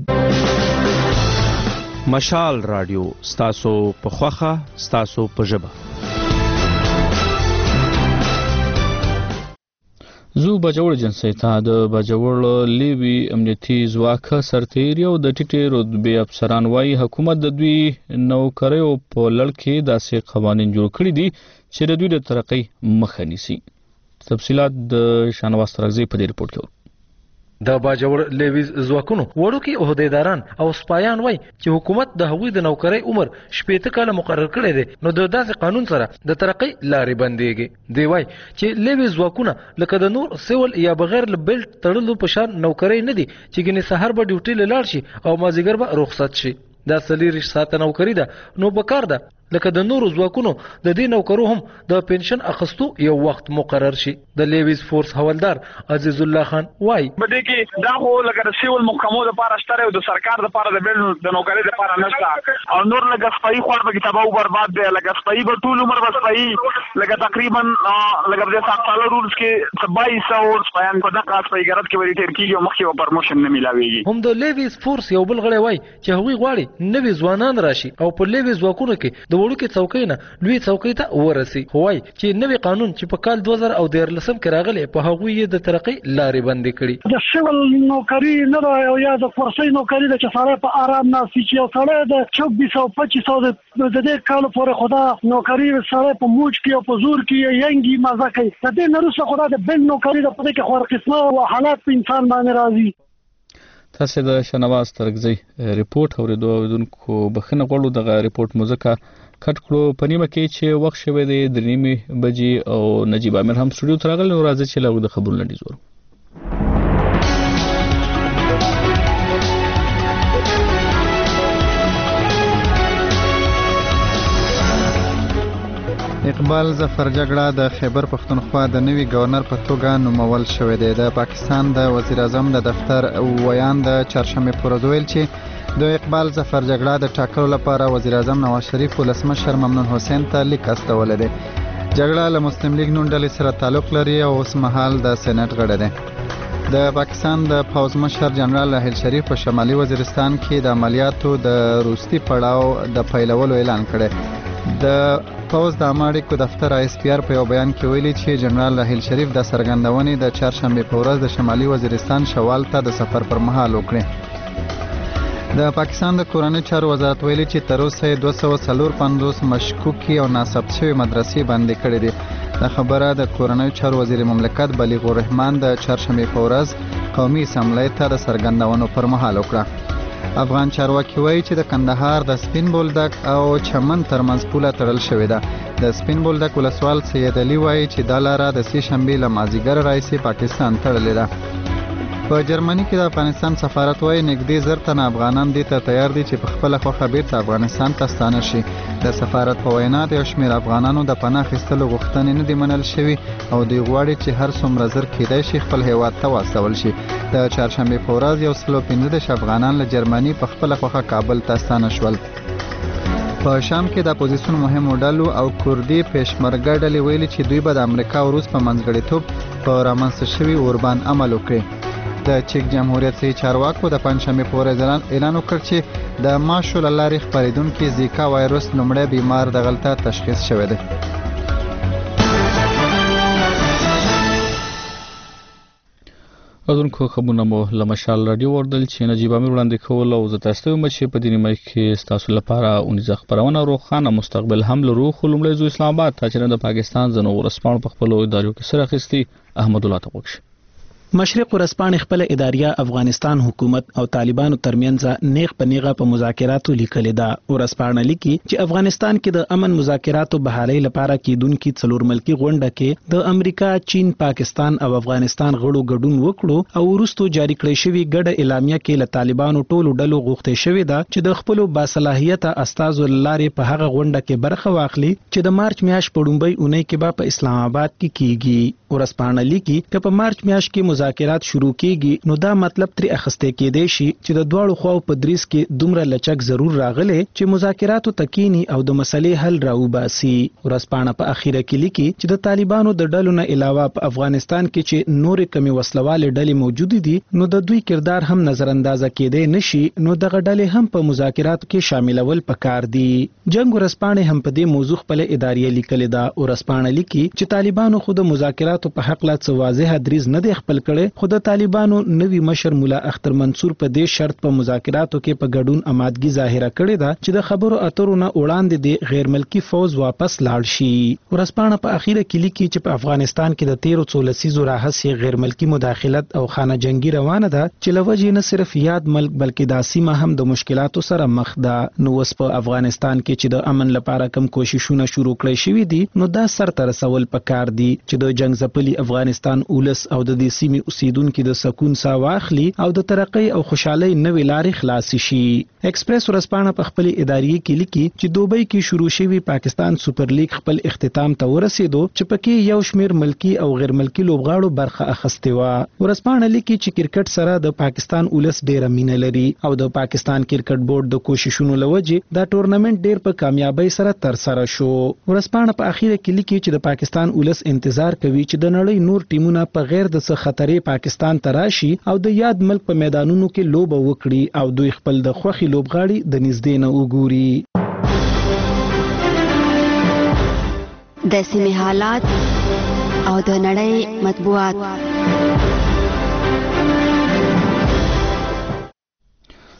مشال رادیو ستاسو په خوخه ستاسو په ژبه. زو بجوړ جنسي ته د بجوړ لیوی امنیتي ځواک سرتیری او د ټیټي رتبه افسران وايي حکومت د دوی نوکریو په لړ کې داسې قوانين جوړ کړی دي چې د دوی د ترقۍ مخه نیسي. تفصیلات د شانواز ترغزی په دې ریپورت کې. د باجوړ لیویز ځواکونو وړوکي عہدیداران او سپایان وای چې حکومت د هغوی د نوکرۍ عمر شپېته کاله مقرر کړی دی نو د داسې قانون سره د ترقۍ لارې بندېږي. دی وای چې لیویز ځواکونه لکه د نور سیول یا بغیر له بیلټ تړلو په شان نوکرۍ نه دي چې ګنې سحر به ډیوټي له لاړ شي او مازیګر به رخصت شي. دا څلېرویشت ساعته نوکري ده نو پکار ده لکه د نورو ځواکونو د دې نوکرو هم د پنشن اخستو یو وخت مقرر شي. د لیویز فورس حوالدار عزیز الله خان وای بده کې دا خو لکه د سیول محکمو لپاره شته او د سرکار لپاره د بیل د نوکرۍ لپاره نشته او نور لکه سپایي خور به کتابو برباد دی لکه سپایي به ټول عمر به سپایي لکه تقریبا لکه د ساختالو رولز کې بایس او سپایان په دغه سپایګرات کې وری تیر کیږي او مخکې به پرموشن نه ملاويږي. هم د لیویز فورس یو بل غړی وای چې هغوی غواړي نوي ځوانان راشي او په لیویز ځواکونو کې د وړوکي څوکۍ نه لوی څوکۍ ته ورسي. وای چې نوی قانون چې په کال دوه زره او دیارلسم کې راغلی په هغوی یې د ترقۍ لارې بندې کړي. د سیول نوکري نه ده او یا د فورسي نوکري ده چې سړی په آرام ناستي چې یو سړی د چوبیس او پچیس او د دې کالو پورې خدا نوکري سړی په موج کې او په زور کې ینګي مزه کوي. د دې نه وروسته خدا د بل نوکري ده په دې کې خور قسمه او حالات په انسان باندې راځي. تاسو د شنواز ترګزي ریپورت اوریدونکو بخنه غوړو دغه ریپورت موزیکا کټ کړو په نیمه کې چې وخت شوه د درېمې بجې او نجیب امیر هم سټوډیو ته راغلی نو راځي چې له د خبرونو لنډیز ورو اقبال ظفر جګړه د خیبر پښتونخوا د نوي گورنر په توګه نومول شوې ده. د پاکستان د وزیر اعظم د دفتر ویان د چهارشنبه پر ورځ ویل چې د اقبال ظفر جګړه د ټاکلو لپاره وزیر اعظم نواز شریف ولسمشر ممنون حسین ته لیک استولې ده. جګړه له مسلم لیگ نون ډلې سره تعلق لري او اوس مهال د سېنات غړی ده. د پاکستان د پوځ مشر جنرال راحیل شریف په شمالي وزیرستان کې د عملیاتو د روستي پړاو د پیلولو اعلان کړی. د پوز د اماړیکو دفتر ایس پی آر په یو بیان کې ویلي چې جنرال راحیل شریف د سرګندونې د چهارشنبه په ورځ د شمالي وزیرستان شوال ته د سفر پر مهال وکړي. د پاکستان د کورنۍ چارو وزارت ویلي چې تر اوسه دوه سوه څلور پنځوس مشکوکي او ناثبت شوي مدرسې بندي کړي دي. د خبره د کورنۍ چارو وزیر مملکت بلیغ الرحمن د چهارشنبه په ورځ قومي اسمبلی ته د سرګندونو پر مهال وکړه. افغان چارواکي وایي چې د کندهار د سپین بولدک او چمن ترمنځ پوله تړل شوې ده. د سپین بولدک ولسوال سید علي وایي چې دا لاره د سې شنبې له مازدیګر راهیسې پاکستان تړلې ده. په جرمني کې د افغانستان سفارت وایي نږدې زر تنه افغانان دې ته تیار دي چې په خپله خوښه بیرته افغانستان ته ستانه شي. د سفارت په وینا د یو شمېر افغانانو د پناه اخیستلو غوښتنې نه دي منل شوي او دوی غواړي چې هر څومره زر کیدای شي خپل هیواد ته واستول شي. د چهارشنبه په ورځ یو سل او پنځه دېرش افغانان له جرمني په خپله خوښه کابل ته ستانه شول. په شام کې د اپوزیسیون مهمو ډلو او کوردي پېشمرګه ډلې ویلي چې دوی به د امریکا او روس په منځګړیتوب په رامنځته شوي اوربان عمل وکړي. د چک جمهوریت سي چارواکو د پنځشنبه په ورځ اعلان وکړ چې د ماشو له لارې خپرېدونکي زیکا وایرس لومړی بیمار دغلته تشخیص شوی دی. اذن کو خبرونه مو لمشال رادیو وردل چې نجیب امیر وړاندې کول او زه تاسو ته مچ په دیني مې کې تاسو لپاره اونځ خبرونه روخانه مستقبل هم لرو خلمړی زو اسلام آباد ته چې د پاکستان زنو ورسپان په خپل ادارو کې سره اخیستي احمد الله تبوکش مشرق ورځپاڼې خپل اداریه افغانستان حکومت او طالبانو ترمنځ نیغ په نیغه په مذاکراتو لیکلې ده. ورځپاڼه لیکي چې افغانستان کې د امن مذاکراتو بحالۍ لپاره کېدونکي څلور ملکي غونډه کې د امریکا، چین، پاکستان او افغانستان غړو ګډون وکړو او وروسته جاری کړی شوی ګډه اعلامیه کې له طالبانو ټولو ډلو غوښتل شوی ده چې د خپل باصلاحیته استازو لارې په هغه غونډه کې برخه واخلي چې د مارچ میاشت په لومړۍ اونۍ کې به په اسلام آباد کې کیږي. ورځپاڼه لیکي چې په مارچ میاشت کې مذاکرات شروع کیږي نو دا مطلب تر اخسته کېدای شي چې د دواړو خواو په دریس کې دومره لچک ضرور راغلی چې مذاکراتو تکینی او د مسلې حل راوباسي. ورځپاڼه په اخیره کې لیکي چې د طالبانو د ډلو نه علاوه په افغانستان کې چې نورې کمی وسلواله ډلې موجود دي نو د دوی کردار هم نظر اندازه کېدای نشي نو دغه ډلې هم په مذاکراتو کې شاملول پکار دي. جنگ ورځپاڼه هم په دې موضوع خپل اداریه لیکلې ده. ورځپاڼه لیکي چې طالبانو خود مذاکرات په حق لا څه واضح دریز نه دی خپل کړي خو د طالبانو نوی مشر مولا اختر منصور په دې شرط په مذاکراتو کې په ګډون آمادګي ظاهره کړې ده چې د خبرو اترو نه وړاندې د غیر ملکی فوج واپس لاړ شي. ورځپاڼه په اخیره کې لیکي چې په افغانستان کې د تیرو څو لسیزو راهیسې غیر ملکی مداخلت او خانه جنگي روانه ده چې لوجې نه صرف یاد ملک بلکې د سیمه هم د مشکلاتو سره مخ ده. نو اوس په افغانستان کې چې د امن لپاره کم کوششونه شروع کړي شوي دي نو دا سر ته رسول پکار دي چې د جنگ ځپلي افغانستان اولس او د دې سیمې اوسیدونکو د سکون ساه واخلي او د ترقۍ او خوشحالۍ نوې لارې خلاص شي. ایکسپریس ورځپاڼه په خپل اداریه کې لیکي چې دوبۍ کې شروع شوی پاکستان سپر لیګ خپل اختتام ته ورسېدو چې پکې یو شمیر ملکی او غیر ملکی لوبغاړو برخه اخیستې و. ورځپاڼه لیکي چې کرکټ سره د پاکستان اولس ډېره مینه لري او د پاکستان کرکټ بورډ د کوششونو لوجې دا ټورنمنت ډېر په کامیابی سره تر سره شو. ورځپاڼه په اخیره کې لیکي چې د پاکستان اولس انتظار کوي چې د نړۍ نور ټیمونه په غیر د څه خطرې پاکستان ته راشي او د یاد ملک په میدانونو کې لوبه وکړي او دوی خپل د خوخي لوبغاړي د نږدې نه وګوري. د سیمې حالات او د نړۍ مطبوعات.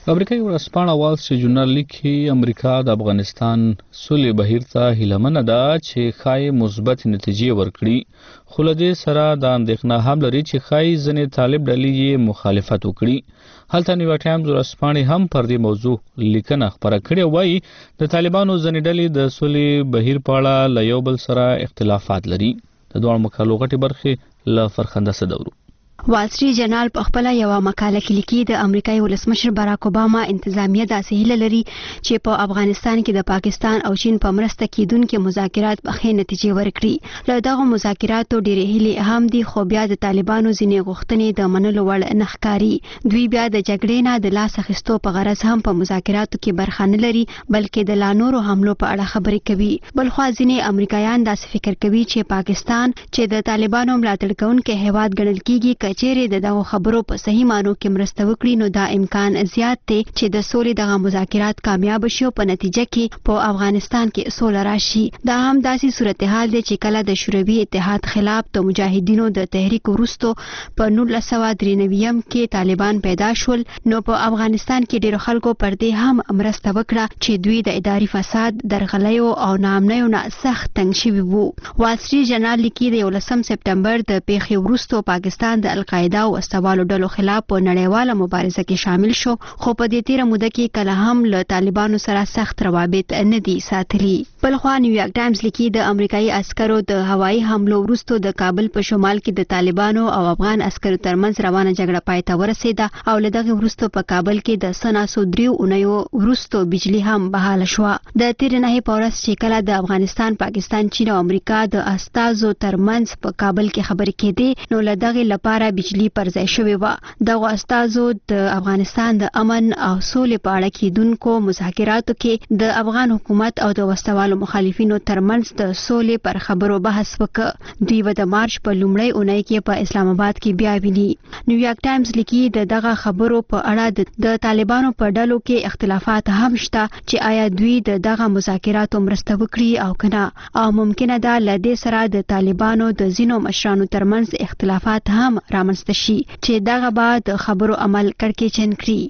امریکایي ورځپاڼه وال سټریټ جورنال لیکي امریکا د افغانستان سولې بهیر ته هیله ده چې ښایي مثبت نتیجې ورکړي، خو له دې سره دا اندېښنه هم لري چې ښایي ځینې طالب ډلې یې مخالفت وکړي. هلته نیویارک ټایمز ورځپاڼې هم پر دې موضوع لیکنه خپره کړې، وایي د طالبانو ځینې ډلې د سولې بهیر په اړه له یو بل سره اختلافات لري. د دواړو مقالو غټې برخې له فرخنده صدورو. وال سټریټ جرنال په خپل یو مقاله کې لیکي د امریکایي ولسمشر باراک اوباما انتظامیه داسې هیله لري چې په افغانستان کې د پاکستان او چین په مرسته کېدونکو مذاکرات په ښې نتیجې ورکړي. له دغه مذاکراتو ډېرې هیلې هم دي، خو بیا د طالبانو ځینې غوښتنې د منلو وړ نه ښکاري. دوی بیا د جګړې نه د لاس اخیستو په غرض هم په مذاکراتو کې برخه نه لري، بلکې د لا نورو حملو په اړه خبرې کوي. بلخوا ځینې امریکایان داسې فکر کوي چې پاکستان چې د طالبانو ملاتړ کوونکی هیواد ګڼل کېږي چیرې د دغه خبرو په صحیح مانو کې مرسته وکړي، نو دا امکان زیات دی چې د سولې دغه مذاکرات کامیاب شي او په نتیجه کې په افغانستان کې سوله راشي. دا هم داسې صورتحال دی چې کله د شوروي اتحاد خلاف د مجاهدینو د تحریک وروسته په نولس سوه درې نوي کې طالبان پیدا شول، نو په افغانستان کې ډیرو خلکو پر دې هم مرسته وکړه چې دوی د اداري فساد، درغلیو او ناامنیو نه سخت تنګ شوي وو. وال سټریټ جرنال لیکي د یولسم سپټمبر د پیښې وروسته پاکستان د القاعده او استوالو ډلو خلاف په نړیواله مبارزه کې شامل شو، خو په دې تیره موده کې کله هم له طالبانو سره سخت روابط نه دي ساتلي. بلخوا نیویارک ټایمز لیکي د امریکایي عسکرو د هوایي حملو وروسته د کابل په شمال کې د طالبانو او افغان عسکرو ترمنځ روانه جګړه پای ته ورسېده او له دغه وروسته په کابل کې د سناسو دریو اونیو وروسته بجلی هم بحاله شوه. د تیرې نهې په ورځ چې کله د افغانستان، پاکستان، چین او امریکا د استازو ترمنځ په کابل کې خبرې کېدې، نو له دغې لپاره بجلی پر ځای شوې وه. دغه استازو د افغانستان د امن او سولې په اړه کېدونکو مذاکراتو کې د افغان حکومت او د وسوالو مخالفینو ترمنځ د سولې پر خبرو بحث وکړ. دوی به د مارچ په لومړۍ اونۍ کې په اسلام آباد کې بیا ویني. نیویارک ټایمز لیکي د دغه خبرو په اړه د طالبانو په ډلو کې اختلافات هم شته چې آیا دوی د دغه مذاکراتو مرسته وکړي او کنه، او ممکنه ده له دې سره د طالبانو د ځینو مشرانو ترمنځ اختلافات هم رامنځته شي چې دغه به د خبرو عمل کړکېچن کړي.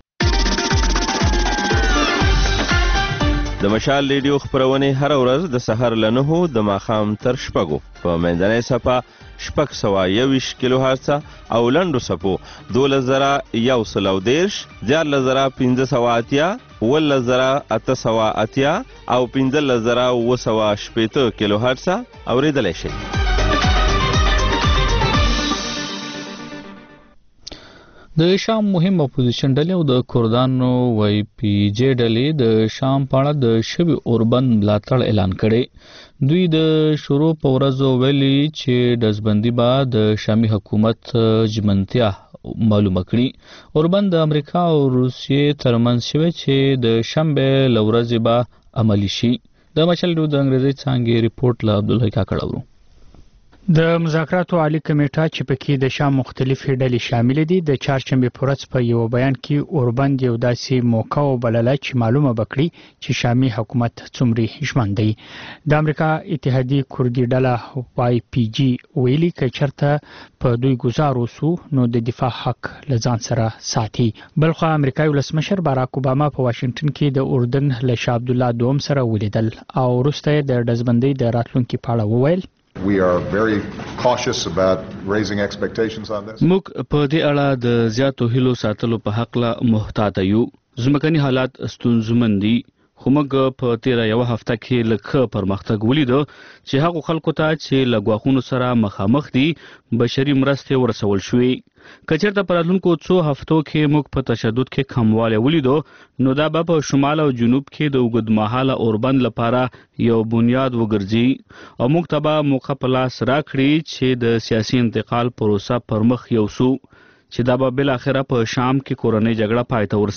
د مشال ریډیو خبرونه هر ورځ د سحر له نهو د ماښام تر شپږو په منځنۍ صفه شپږ سوه یوویشت کیلو هرڅه او لنډو صفو دولس زره یو سل او دېرش، دیارلس زره پنځه سوه اتیا، اوولس زره اته سوه اتیا او پنځلس زره اووه سوه شپېته کیلو هرڅه اورېدلی شئ. د شام مهم اپوزیشن ډلې او د کردانو وای پی جی ډلې د شام په اړه د شوي اوربند ملاتړ اعلان کړی. دوی د شروع په ورځو ویلي چې ډزبندي به د شامي حکومت ژمنتیا معلومه کړي. اوربند د امریکا او روسیې ترمنځ شوی چې د شنبې له ورځې به عملي شي. د مشال ریډیو د انګریزي څانګې ریپورت له عبدالحی کاکړ اورو. د مذاکراتو عالی کمیټه چې پکې د شام مختلفې ډلې شامل دي د چهارشنبې په ورځ په یو بیان کې اوربند یو داسې موقع وبلله چې معلومه بکړي چې شامي حکومت څومره ژمن دی. د امریکا اتحادیې کردي ډله وای پی جی ویلي که چېرته په دوی ګزار وسو نو د دفاع حق له ځان سره ساتي. بلخوا امریکایي ولسمشر باراک اوباما په واشنګټن کې د اردن له شاه عبدالله دوم سره ولیدل او وروسته د ډزبندۍ د راتلونکي په اړه وویل. We are very cautious about raising expectations on this. موږ په دې اړه د زیاتو هیلو ساتلو په حق لا محتاط یو. ځمکني حالات ستونزمن دي، خو موږ په تیره یو هفته کې لکه پرمختګ ولیدو چې هغو خلکو ته چې له ګواښونو سره مخامخ دي بشري مرستې ورسول شوې. که چېرته په راتلونکو څو هفتو کې موږ په تشدد کې کموالی ولیدو نو دا به په شمال او جنوب کې د اوږدمهاله اوربند لپاره یو بنیاد وګرځي او موږ ته به موقع په لاس راکړي چې د سیاسي انتقال پروسه پر مخ یوسو چې دا به بالاخره په شام کې کورنۍ جګړه پای ته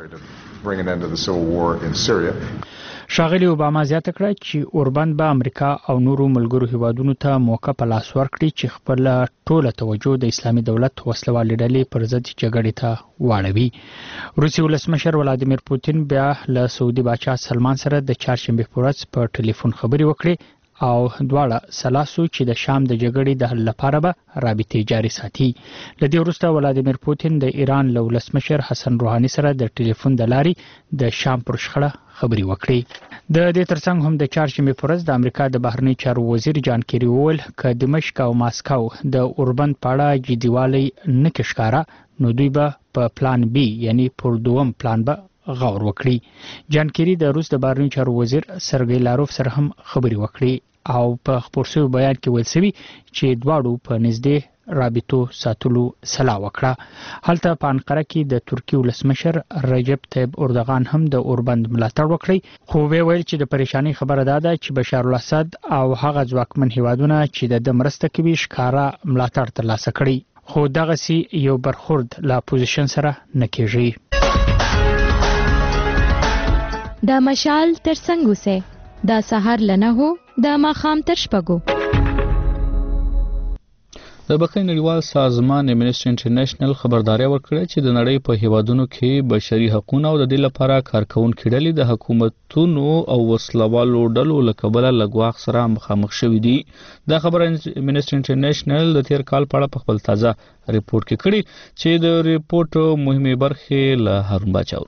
ورسوي. ښاغلي اوباما زیاته کړه چې اوربند به امریکا او نورو ملګرو هیوادونو ته موقع په لاس ورکړي چې خپل ټوله توجه د اسلامي دولت وسلوالې ډلې پر ضد جګړې ته واړوي. روسي ولسمشر ولادیمیر پوتین بیا له سعودي باچا سلمان سره د چهارشنبې په ورځ په ټلیفون خبرې وکړې او دواړه سلاسو چې د شام د جګړې د حل لپاره به رابطې جاري ساتي. لدې وروسته ولادیمیر پوتین د ایران له ولسمشر حسن روحاني سره د ټلیفون د لارې د شام پر شخړه خبري وکړي. د دې ترڅنګ هم د چهارشنبې په ورځ د امریکا د بهرنی چارو وزیر جان کیری وویل ک دمشق او ماسکو د اوربند په اړه جديوالی نه ښکارا نو دوی به په پلان بی یعنی پر دوم پلان به غور وکړي. جان کیری د روس د بهرنی چارو وزیر سرګی لاروف سره هم خبري وکړي او په خبر شوی بیان کې ویل شوی چې دواړو په نږدې رابطو ساتلو سلا وکړه. هلته په انقره کې د ترکیه ولسمشر رجب طیب اردوغان هم د اوربند ملاتړ وکړي، خو ویل چې د پریشانی خبره ده چې بشار الاسد او هغه ځواکمن هیوادونه چې د مرسته کوي ښکارا ملاتړ ترلاسه کړي، خو دغه سي یو برخورد لا پوزیشن سره نه کیږي. د مشال تر څنګه سه د سحر لنه هو د ماخام تر شپګو. د بخښنې نړیوال سازمان امنیسټي انټرنیشنل خبرداري ورکړه چې د نړۍ په هیوادونو کې بشري حقوقو او د دې لپاره کارکونکو ډلې د حکومتونو او وسلوالو ډلو له کبله لګواخ سره مخامخ شوې دي. دا خبره امنیسټي انټرنیشنل د تیر کال په اړه په خپل تازه ریپورت کې کړې چې د ریپورت مهمه برخه له هارون باچاو.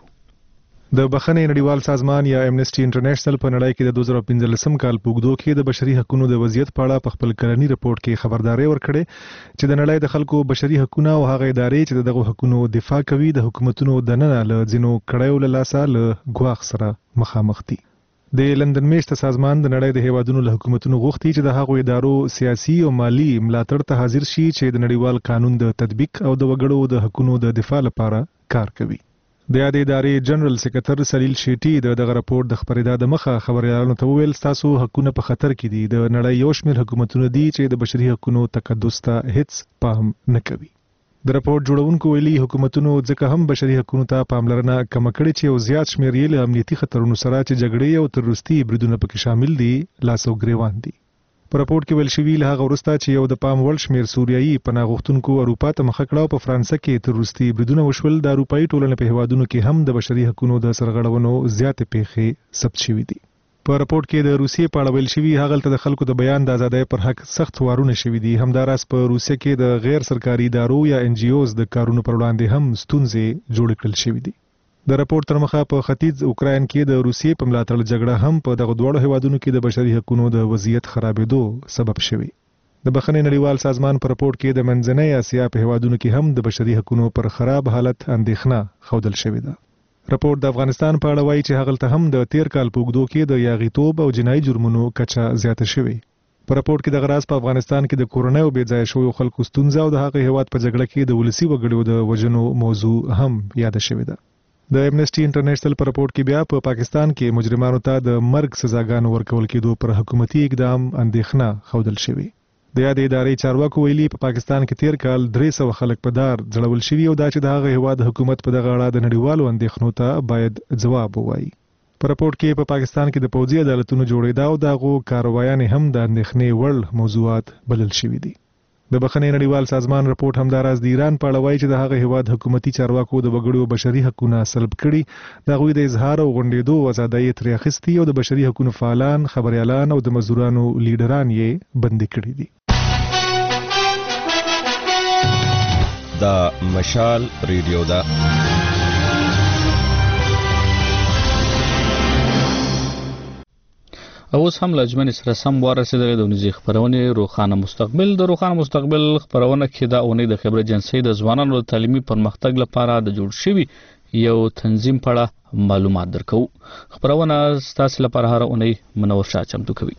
د بخښنې نړیوال سازمان یا امنیسټي انټرنیشنل په نړۍ کې د دوه زره پنځلسم کال په اوږدو کې د بشري حقوقو د وضعیت په اړه په خپل کلنی ریپورت کې خبرداري ورکړې چې د نړۍ د خلکو بشري حقوقو او هغه ادارې چې دغه حقوقو دفاع کوي د حکومتونو د نه له ځینو کړهو له لاسه له ګواښ سره مخامخ دي. د لندن میشت سازمان د نړۍ د هیوادونو له حکومتونو غوښتي چې د هغو ادارو سیاسي او مالی ملاتړ ته حاضر شي چې د نړیوال قانون د تطبیق او د وګړو د حقوقو د دفاع لپاره کار کوي. د یادې ادارې جنرال سکرټر سلیل شیټي د دغه راپور د خبرېدا د مخه خبريالانو ته وویل تاسو حقوقونه په خطر کې دي. د نړۍ یو شمېر حکومتونه دي چې د بشري حقوقو تقدس ته هیڅ پام نه کوي. د راپور جوړونکو ویلي حکومتونو ځکه هم بشري حقوقو ته پاملرنه کم کړې چې او زیات شمېر یې له امنیتي خطرونو سره چې جګړې او تروریستي بریدونه پکې شامل دي لاس او ګریوان دي. په راپورټ کې ویل شوی له هغه وروسته چې یو د پام وړ شمېر سوریایي پناه غوښتونکو اروپا ته مخه کړه او په فرانسه کې تروریستي بریدونه وشول، د اروپایي ټولنې په هیوادونو کې هم د بشري حقوقو د سرغړونو زیاتې پیښې ثبت شوې دي. په راپورټ کې د روسیې په اړه ویل شوی هغه ته د خلکو د بیان د ازادۍ پر حق سخت وارونه شوي دي. همداراز په روسیې کې د غیر سرکاري ادارو یا ان جی اوز د کارونو پر وړاندې هم ستونزې جوړ کړل شوې دي. د راپورټ تر مخه په ختیځ اوکراین کې د روسیې په ملاتړ جګړه هم په دغه دوه هیوادونو کې د بشري حقوقو د وضعیت خرابېدو سبب شوی. د بخښنې نړیوال سازمان په راپورټ کې د منځنۍ اسیا په هیوادونو کې هم د بشري حقوقو پر خراب حالت اندېښنه ښودل شوې ده. راپورټ د افغانستان په اړه وایي چې هغه ته هم د تیر کال په اوږدو کې د یاغیتوب او جنایي جرمونو کچه زیاته شوې. په راپورټ کې د غراس په افغانستان کې د کورونای او بې ځای شویو خلکو ستونزه او د هغه هیواد په جګړه کې د ولسی وګړو د وژنو موضوع هم یاد شوې ده. د امنیسټي انټرنیشنل په راپورټ کې بیا په پا پاکستان کې مجرمانو ته د مرګ سزاګانو ورکول کېدو پر حکومتي اقدام اندېښنه ښودل شوې. د یادې ادارې چارواکو ویلي په پاکستان کې تیر کال درې سوه خلک په دار ځړول شوي او دا چې د هغه هیواد حکومت په دغه اړه د نړیوالو اندېښنو ته باید ځواب ووایي. په راپورټ کې په پا پاکستان کې د پوځي عدالتونو جوړېدا او دغه کاروایانې هم د اندېښنې وړ موضوعات بلل شوي دي. د بخښنې نړیوال سازمان راپورټ همداراز د ایران په اړه وایي چې د هغه هیواد حکومتي چارواکو د وګړو بشري حقوقونه سلب کړي، د هغوی د اظهار او غونډېدو ازادۍ ترې اخیستي او د بشري حقوقو فعالان، خبريالان او د مزدورانو لیډران یې بندي کړي دي. دا مشال ریډیو ده. اوس هم لجمن سره سم ورسېدلې د ونیزي خبرونه روخانه مستقبل. د روخانه مستقبل خبرونه کې دا اونۍ د خبر جنسي د ځوانانو د تعلیمي پرمختګ لپاره د جوړ شوی یو تنظیم په اړه معلومات درکو. خبرونه ستاسو لپاره هر اونۍ منور شاه چمتو کوي.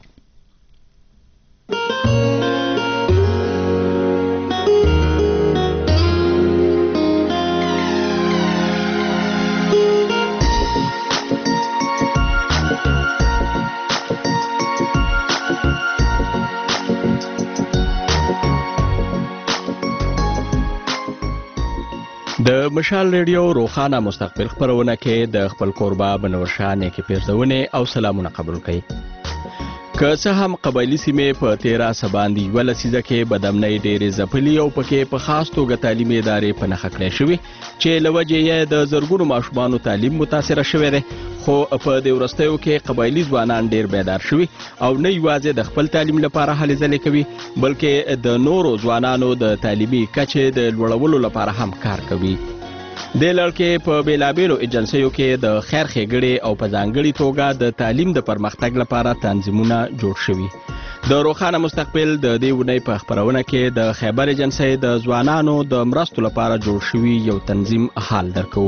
د مشال ریډیو روخانه مستقبل خبرونه کې د خپل کوربه بنورشاه نیکي پیرزونه او سلامونه قبول کړئ. که څه هم قبایلی سیمې په تیرا سباندی ول سیزه کې بدامنۍ ډېرې ځپلي او پکې په خاص توګه تعلیمي ادارې په نښه کړې شوې چې لوجه یې د زرګونو ماشومانو تعلیم متاثره شوی دی، خو په دې وروستیو کې قبایلي ځوانان ډیر بیدار شوي او نه یوازې د خپل تعلیم لپاره هلې ځلې کوي بلکې د نورو ځوانانو د تعلیمي کچې د لوړولو لپاره هم کار کوي. د لړکې په بیلابیلو ایجنسیو کې د خیر ښېګړې او په ځانګړي توګه د تعلیم د پرمختګ لپاره تنظیمونه جوړ شوي. د روښانه مستقبل د دې اونۍ په خپرونه کې د خیبر ایجنسۍ د ځوانانو د مرستو لپاره جوړ شوي یو تنظیم حال درکوو.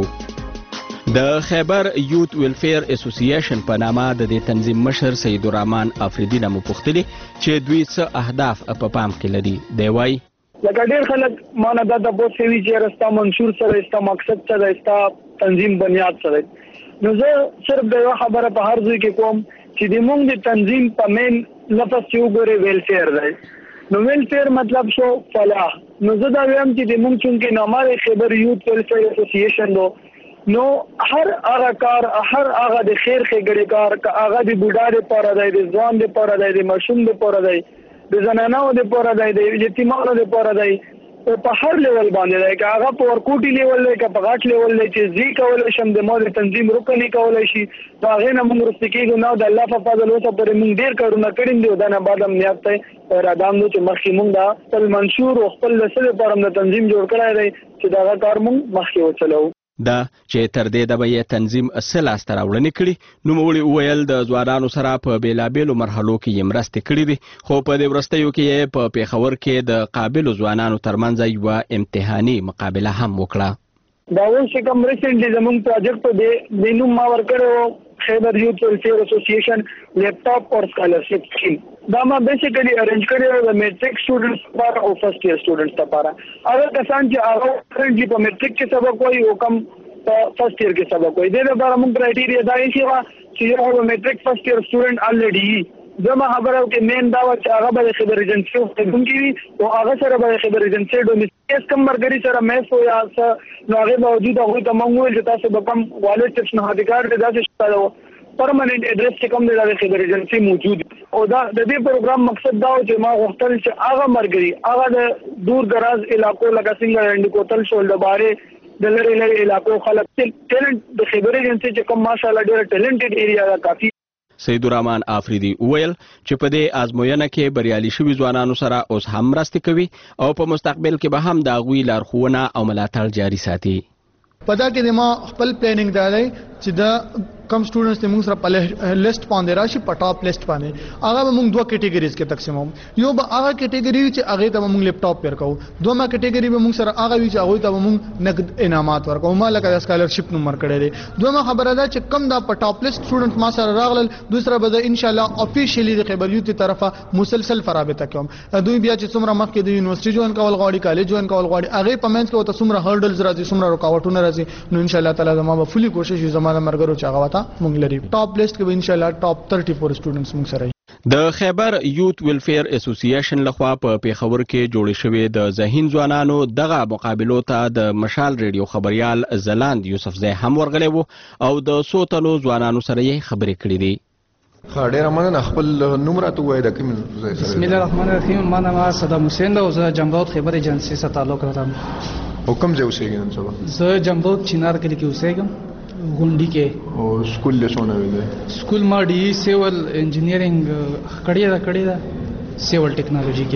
د خیبر یوت ویلفیر اسوسییشن په نامه د دې تنظیم مشر سید الرحمن افریدي نه مو پوښتلي چې دوی څه اهداف په پام کې لري. دی وایي لکه ډېر خلک مانه دا د بوت سوي چې رستا منشور سره استا مقصد سره استا تنظیم بنیاد سره نو زه صرف د یو خبره په هر ځای کې کوم چې د موږ د تنظیم په مین لفظ چې وګوري ویلفیر دی نو ویلفیر مطلب شو فلاح. نو زه دا وایم چې د موږ چونکې نامه خیبر یوت ویلفیر اسوسییشن دو نو هر هغه کار هر هغه د خیر ښېګړې کار که هغه د بوډا لپاره دی د ځوان لپاره دی د ماشوم لپاره دی د زنانو د پوره دی د یتیمانو د پوره دی او په هر لیول باندې دی که هغه په ورکوټي لیول دی که په غټ لیول دی چې زی کولی شم د ما د تنظیم رکنې کولی شي په هغې نه موږ وروسته کېږو نه د الله په فضل اوسه پورې موږ ډېر کارونه کړي دي او دا نه بعد هم نیت دی او اراده هم دی چې مخکې موږ دا خپل منشور او خپل د څه لپاره هم د تنظیم جوړ کړی دی چې د هغه کار موږ مخکې وچلوو. دا چې تر دې د به یې تنظیم څه لاسته راوړنې کړي نوموړي وویل د ځوانانو سره په بیلابیلو مرحلو کې یې مرستې کړي دي خو په دې وروستیو کې یې په پېښور کې د قابلو ځوانانو ترمنځ یوه امتحاني مقابله هم وکړه. دا اوس چې کوم ریسنټلی زموږ پروجیکټ په دې نوم ما ورکړی خیبر یوت ویلفیر اسوسییشن لیپټاپ اور اسکالرشپ سکیم دا ما بیسیکلی ارینج کړی د میټریک سټوډنټس لپاره او فرست ایئر سټوډنټس لپاره. هغه کسان چې هغه کرنټلی په میټریک کې سبق وایي او کم په فرست ایئر کې سبق وایي د دې لپاره موږ کرایټیریا دا یې چې یو میټریک فرست ایئر سټوډنټ الریډي زما خبره کې مین دا و چې هغه به خبر ایجنسی خدمتونکي وي او هغه سره به خبر ایجنسی ډومیسټیک کم مرګري سره مېس او یا نو هغه باوجود هغه ته موږ ویل چې تاسو به کم والټ ټیپس نه هدیګار دي داسې شته پرمننت اډرس چې کوم د خبر ایجنسی موجود او دا د دې پروګرام مقصد دا و چې ما غوښتل چې هغه مرګري هغه د دور دراز علاقو لکه څنګه انډیکوتل شول د باره د لری لری علاقو خلک ټیلنټ د خبر ایجنسی چې کوم ماشاءالله ډېر ټیلنټډ ایریا دا کافي. سید الرحمن افریدي وویل چې په دې آزموینه کې بریالي شوي ځوانانو سره اوس هم مرستې کوي او په مستقبل کې به هم د هغوی لارښوونه او ملاتړ جاري ساتي. په دا کې د ما خپل پلانینګ دا دی چې د کم سټوډنټس ته موږ سره په لیست باندې راشي په ټاپ لیست باندې هغه به موږ دوه کیټګریز کې تقسیموم. یو به هغه کیټګری چې هغه ته موږ لیپټاپ ورکو دومره کیټګری به موږ سره هغه وی چې هغه ته موږ نقد انعامات ورکو ما لکه اسکالرشپ نمبر کړی دی. دومره خبره ده چې کم دا په ټاپ لیست سټوډنټ ما سره راغلل دوسره به ان شاء الله افیشلی د خیبر یوت طرفه مسلسل فرابطه کوم. دوی بیا چې څومره مخکې د یونیورسيټي جوین کول غواړي کالج جوین کول غواړي هغه په منځ کې وته څومره هرډلز راځي څومره رکاوټونه راځي نو ان شاء الله تعالی زما به فولي کوشش وي زموږ مرګرو چې هغه وته موږ لري ټاپ لیست کې ان شاء الله ټاپ چوانتیس سټوډنټس موږ سره. د خیبر یوت ویلفیر اسوسییشن لخوا په پیښور کې جوړې شوې د ذهین ځوانانو دغه مقابلو ته د مشال ریډیو خبريال زلاند یوسفزی هم ورغلی وو او د څو تنو ځوانانو سره یې خبرې کړې دي. ډېره مننه. خپل نوم راته ووایئ د کوم ځای سره؟ بسم الله الرحمن الرحیم. ما نام صدام حسین ده او زه جمرود خیبر ایجنسی سره تعلق لرم. او کوم ځای اوسېږئ نن سبا؟ زه جمرود چینار کلي کې اوسېږم غونډي کې. او سکول له څونه ویلې؟ سکول ما ډي سیول انجینیرینګ کړی دا کړی دا سیول ټیکنالوژي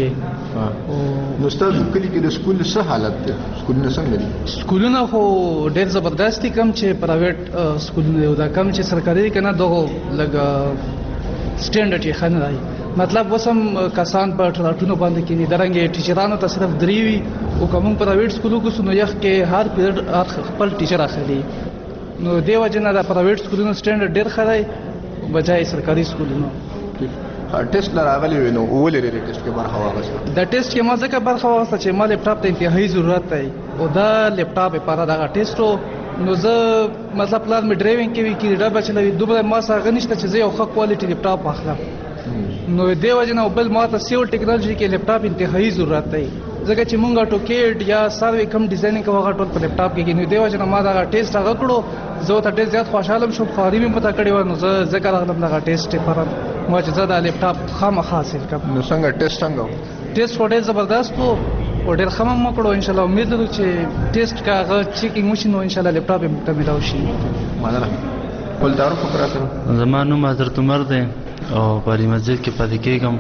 کې. نو ستاسو کلي کې د سکول څه حالت دی؟ سکولونه څنګه دي؟ سکولونه خو ډېر زبردست دي. کم چې پرایویټ سکولونه دي دا کم چې سرکاري دي کنه دغه لګ سټانډرډ یې خنه دی. مطلب وسم کسان په ټراټونو باندې کې نه درنګ ټیچرانو ته صرف دریوي او کوم پرایویټ سکولو کې سنو یخ کې هر پیریډ خپل ټیچر اخلي نو دیو جنا دا پرایویټ سکولونو سټانډرډ ډېر خره بجای سرکاري سکولونو. ټیسټ لراغلی وي نو ولې لري ټیسټ کې برخه واغسته؟ دا ټیسټ کې ما ځکه برخه واغسته چې ما لیپټاپ ته انتهایی ضرورت دی او دا لیپټاپ لپاره دا ټیسټ نو زه مطلب پلان می ډرایوینګ کوي کې ډبه چلوي دوبره ما سره نشته چې زه یو ښه کوالټي لیپټاپ واخلم نو دیو جنا بل ما ته سیول ټیکنالوژي کې لیپټاپ انتهایی ضرورت دی ځکه چې مونږه ټوکیټ یا سروي کم ډیزاینینګ کوغه ټول په لیپټاپ کې نو دیو جنا ما دا ټیسټ هغه کړو زه ته ډېر زیات خوشاله شوم خاري مې پتا کړی و نو زه ذکر غلم دا ټیسټ لپاره ما چې زه دا لیپټاپ خامخا حاصل کړم. نو څنګه ټیسټ څنګه؟ ټیسټ ډېر زبردست وو او ډېر ښه مو کړو. ان شاء الله امید لرو چې ټیسټ کا هغه چیکینګ وشي نو ان شاء الله لیپټاپ هم ته ملاوي شي. مننه. خپل تعارف وکړه سره. زما نوم حضرت عمر دی او په علی مسجد کې پاتې کېږم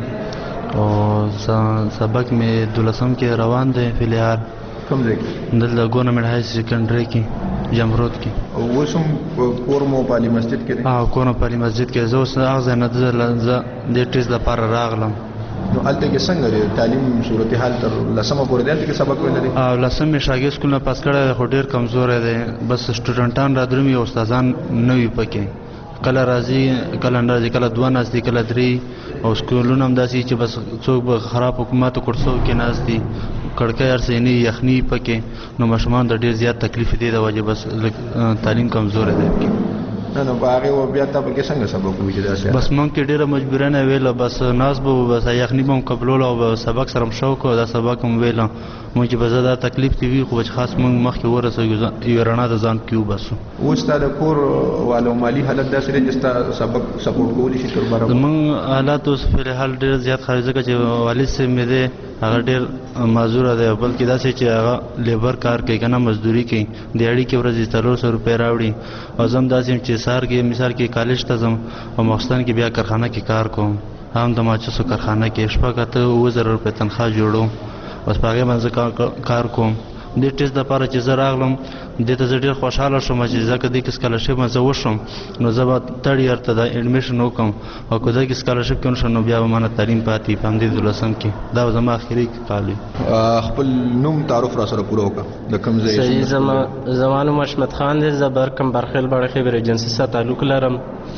او سبق مې دولسم کې روان دی فلحال. کوم ځای کې؟ دلته ګورنمنټ های سیکنډري کې جمرود کې. او اوس هم کور مو په علی مسجد کې دی؟ ها کور مو په علی مسجد کې. زه اوس هغه ځای نه زه د ټیسټ لپاره راغلم. نو هلته کې څنګه دی تعلیم صورتحال تر لسمه پورې دی هلته کې سبق ویل دي؟ او لسم مې شاګرد سکول نه پاس کړی خو ډېر کمزوری دی. بس سټوډنټان را درومي او استادان نه وي پکې. کله راځي کله نه راځي، کله دوه ناست دي کله درې. او سکولونه هم داسې چې بس څوک به خراب حکومتو کورسو کې ناست دي، کړکۍ هر څه نه یخني پکې. نو ماشومان د ډېر زیات تکلیف دی د وجې بس تعلیم کمزوری دی. نه نو هغې و بیا تا پکې څنګه سبق ووي چې داسې؟ بس موږ کې ډېره مجبورانه ویله، بس ناست به بس یخني به هم قبلوله او به سبق سره هم شوق او دا سبق هم ویله مونږ چې به زه دا تکلیف دې وي خو خاص موږ مخکې ورسېږو یوه رڼا د ځان کې وباسو. اوس ستا د کور والو مالي حالت داسې دی چې ستا سبق سپورټ کولی شي تر برابر؟ زموږ حالات اوس فلحال ډېر زیات خراب ځکه چې والد صاحب مې دی هغه ډېر معذوره دی، بلکې داسې چې هغه لیبر کار کوي که نه مزدوري کوي، دیاړي کې ورځې څلور سوه روپۍ راوړي. او زه هم داسې یم چې سهار کې مثال کې کالج ته ځم او ماخوستن کې بیا کارخانه کې کار کوم، هم د ماچسو کارخانه کې شپږ اته اووه زره روپۍ تنخواه جوړوم. بس په هغې باندې زه کار کوم. دې ټیسټ دپاره چې زه راغلم دې ته زه ډېر خوشحاله شوم چې ځکه دې کې سکالرشپ زه وشم نو زه به ترډ ایئر ته د ایډمیشن وکړم او که دې کې سکالرشپ کې ونه شم نو بیا به مانه تعلیم پاتې په همدې دولسم کې. دا به زما اخري کال وي. خپل نوم تعارف را سره پوره وکړه. د کوم ځای؟ صحیح. زما زما نوم حشمت خان دی. زه برکم برخیل بړه خیبر ایجنسي سره تعلق لرم.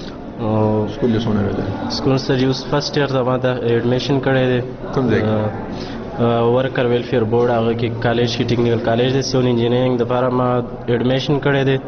او سکول یې څونه ویلی؟ سکول سر اوس فرسټ ایئر زما د ایډمیشن کړی دی. کوم ځای کې؟ ورکر ویلفیر بورډ هغه کې کالج کې ټیکنیکل کالج دی سیول انجینرینګ دپاره ما ایډمیشن کړی دی.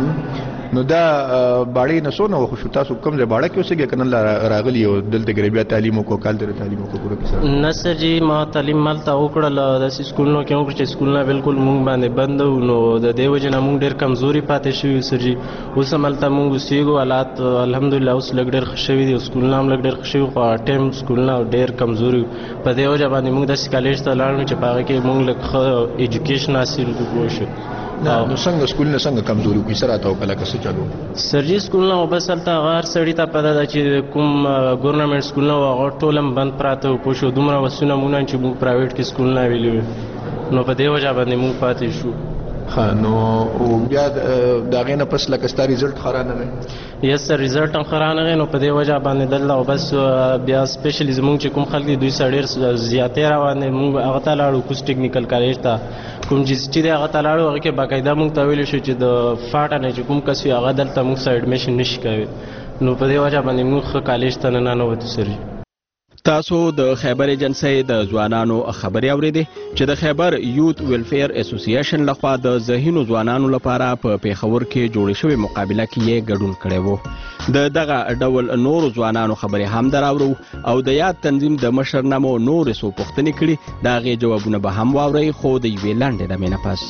نو دا باړې نه څونه وخت شو تاسو کوم ځای باړه کې اوسېږئ که نه راغلي او دلته کې بیا تعلیم وکړو کال ترې تعلیم وکړو پوره کیسه؟ نه سر جي ما تعلیم هلته وکړله داسې سکولونو کې وکړو چې سکولونه بالکل مونږ باندې بند وو نو د دې وجې نه مونږ ډېر کمزوري پاتې شوي یو سر جي. اوس هم هلته مونږ اوسېږو حالات الحمدلله اوس لږ ډېر ښه شوي دي او سکولونه هم لږ ډېر ښه شوي خو ټایم سکولونه ډېر کمزوري وو. په دې وجه باندې مونږ داسې کالج ته لاړو چې په هغه کې مونږ لږ ښه ایجوکیشن حاصل کړو شو. نو څنګه سکولونه څنګه کمزوري وو کیسه راته وکړه لکه څه چلو؟ سر جي سکولونه خو بس هلته هغه هر سړي ته پته ده چې کوم ګورنمنټ سکولونه وو هغه ټول هم بند پراته وو پوه شو. دومره وسونه مونږ نه چې مونږ پرایویټ کې سکولونه ویلي وو نو په دې وجه باندې مونږ پاتې شو. ښه نو بیا د هغې نه پس لکه ستا ریزلټ ښه رانغی؟ یس سر ریزلټ هم ښه رانغی نو په دې وجه باندې دلته او بس بیا سپیشلي زمونږ چې کوم خلک دي دوی سره ډېر زیاتې روان دي. مونږ هغه ته لاړو کوز ټیکنیکل کالج ته کوم جي سي ټي دی هغه ته لاړو هغه کې باقاعده مونږ ته ویلي شو چې د فاټه نه چې کوم کس وي هغه دلته مونږ سره ایډمیشن نشي کوي نو په دې وجه باندې مونږ ښه کالج ته ننوتو سر جي. تاسو د خیبر ایجنسۍ د ځوانانو خبرې اورېدې چې د خیبر یوت ویلفیر اسوسییشن لخوا د ذهینو ځوانانو لپاره په پیښور کې جوړې شوې مقابله کې یې ګډون کړی و. د دغه ډول نورو ځوانانو خبرې هم دراورو او د یاد تنظیم د مشر نه مو نورې څو پوښتنې کړي د هغې جوابونه به هم واورئ خو د یوې لنډې دمې نه پس.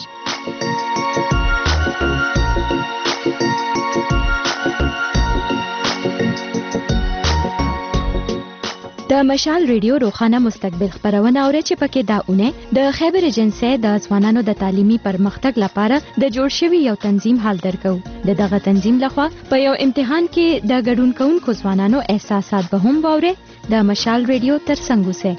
د مشال ریډیو روخانه مستقبل خبرونه اوري چې پکې دا اونه د خیبر ایجنسۍ د ځوانانو د تعلیمي پرمختګ لپاره د جوړ شوی یو تنظیم حال درکو. د دغه تنظیم لخوا په یو امتحان کې د ګډون کوونکو ځوانانو احساسات به هم واوري. د مشال ریډیو ترڅنګ اوسئ.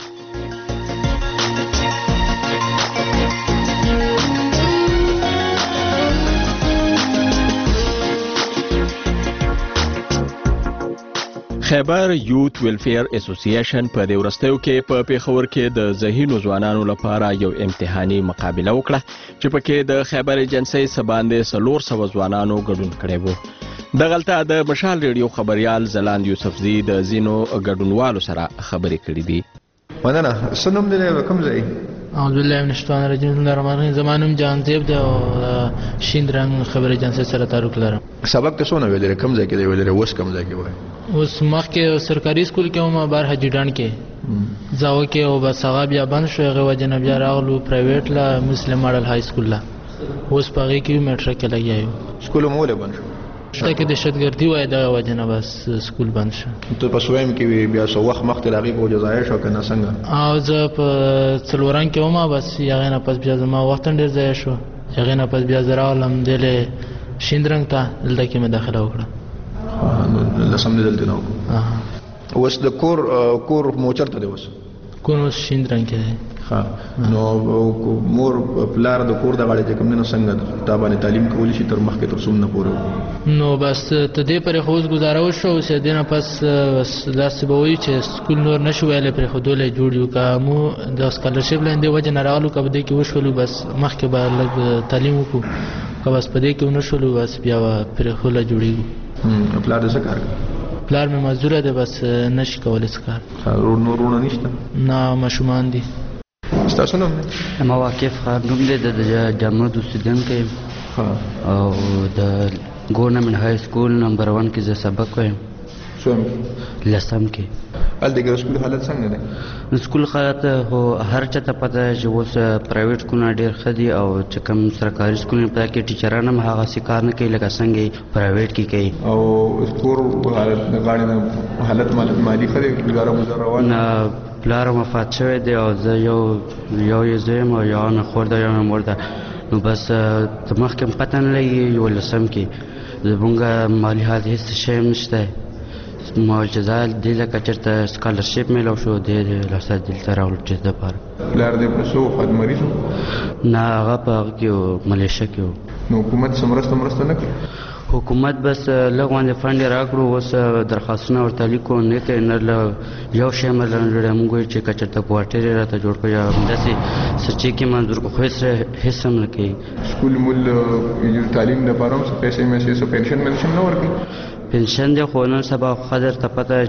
خیبر یوت ویلفیر اسوسییشن په دې وروستیو کې په پیښور کې د ذهینو ځوانانو لپاره یو امتحاني مقابله وکړه چې پکې د خیبر ایجنسۍ څخه باندې څلور سوه ځوانانو ګډون کړی و. دغلته د مشال ریډیو خبریال زلاند یوسفزي د ځینو ګډونوالو سره خبرې کړې دي. مننه. څه نوم دی د کوم ځای؟ اعوذ بالله من الشیطان الرجیم. بسم الله الرحمن الرحیم. زما نوم جهانزیب دی او شین رنګ خبر ایجنسۍ سره تعلق لرم. سبق ته څونه ویلی کوم ځای کې دی ویلی اوس کوم ځای کې وایي؟ اوس مخکې سرکاري سکول کې وم بار حاجي ډنډ کې زاوه کې او بس هغه بیا بند شو هغې وجې نه بیا راغلو پرایویټ له مسلم ماډل های سکول له اوس په هغې کې میټرک کې لګیا یو. سکول هم ولې بند شو؟ شته کې دهشتګردي وایي دغه وجې نه بس سکول بند شو. ته په سویم کې بیا څه وخت مخکې د هغې په وجه ضایع شو که نه څنګه؟ او زه په څلورنګ کې وم بس هغې نه پس بیا زما وخت هم ډېر ضایع شو. هغې نه پس بیا زه راغلم دلې شین رنګ ته دلته کې مې داخله وکړه. نو لسم دې دلته نو اوس د کور کور مو چرته دی اوس کور اوس شیندران کې ها نو مور پلار د کور د غاړې چې کوم نه څنګه تا باندې تعلیم کولی شي تر مخکې تر څومره پورې نو بس ته دې پر خوځ گزارو شو چې دینه پس داسې به وي چې سکول نور نشو ویلې پر خودولې جوړ یو کومو د سکالرشپ لاندې وجه نه راغلو کبه دې کې وشولو بس مخکې به لږ تعلیم وکړو که بس په دې کې ونشولو بس بیا پر خوله جوړیږو پلار دې څه کار کوي پلار مې مزدور دی بس نشي کولای څه کار نور ورونه نشته نه ماشومان دي ستاسو نوم ما واقف خار نوم دی د جامعه د سټوډنټ کې او د ګورنمنت های سکول نمبر ون کې زه سبق وایم څوم لسم کې ال دغه سکول حالت څنګه دی سکول حالت هو هر چا ته پته چې اوس پرایویټ سکولونه ډېر ښه دي او چې کوم سرکاري سکولونه په کې ټیچران هم هغه څه کار نه کوي لکه څنګه پرایویټ کې کوي او سکول حالت غاړي حالت مالی خري ګزاره گزاره روانه پلار وفات شوی دی او زه یو یو یې زویم او یو نه خور ده یو نه مور ده نو بس ته مخکې پته نه لګي یو لسم کې زمونږ مالي حالت هېڅ شی هم نشته ما چې زه دې لکه چېرته سکالرشپ میلاو شو دې لاسه دلته راغلو ټیسټ دپاره پلار دې په څه وفات مریض و نه هغه په هغه کې و ملیشه کې و نو حکومت څه مرسته مرسته نه کوي حکومت بس لږ غوندې فنډ یې راکړو اوس درخواستونه ورته لیکو نه کوي نه یو شی مې لنډړی موږ وایو چې که چېرته کوارټر یې راته جوړ کړو یا همداسې څه چې کې منظور کړو خو هېڅ هم نه کوي سکول مول تعلیم دپاره هم څه پیسې میسې څه پنشن منشن نه ورکوي پنشن دی خو نن سبا قدر ته پته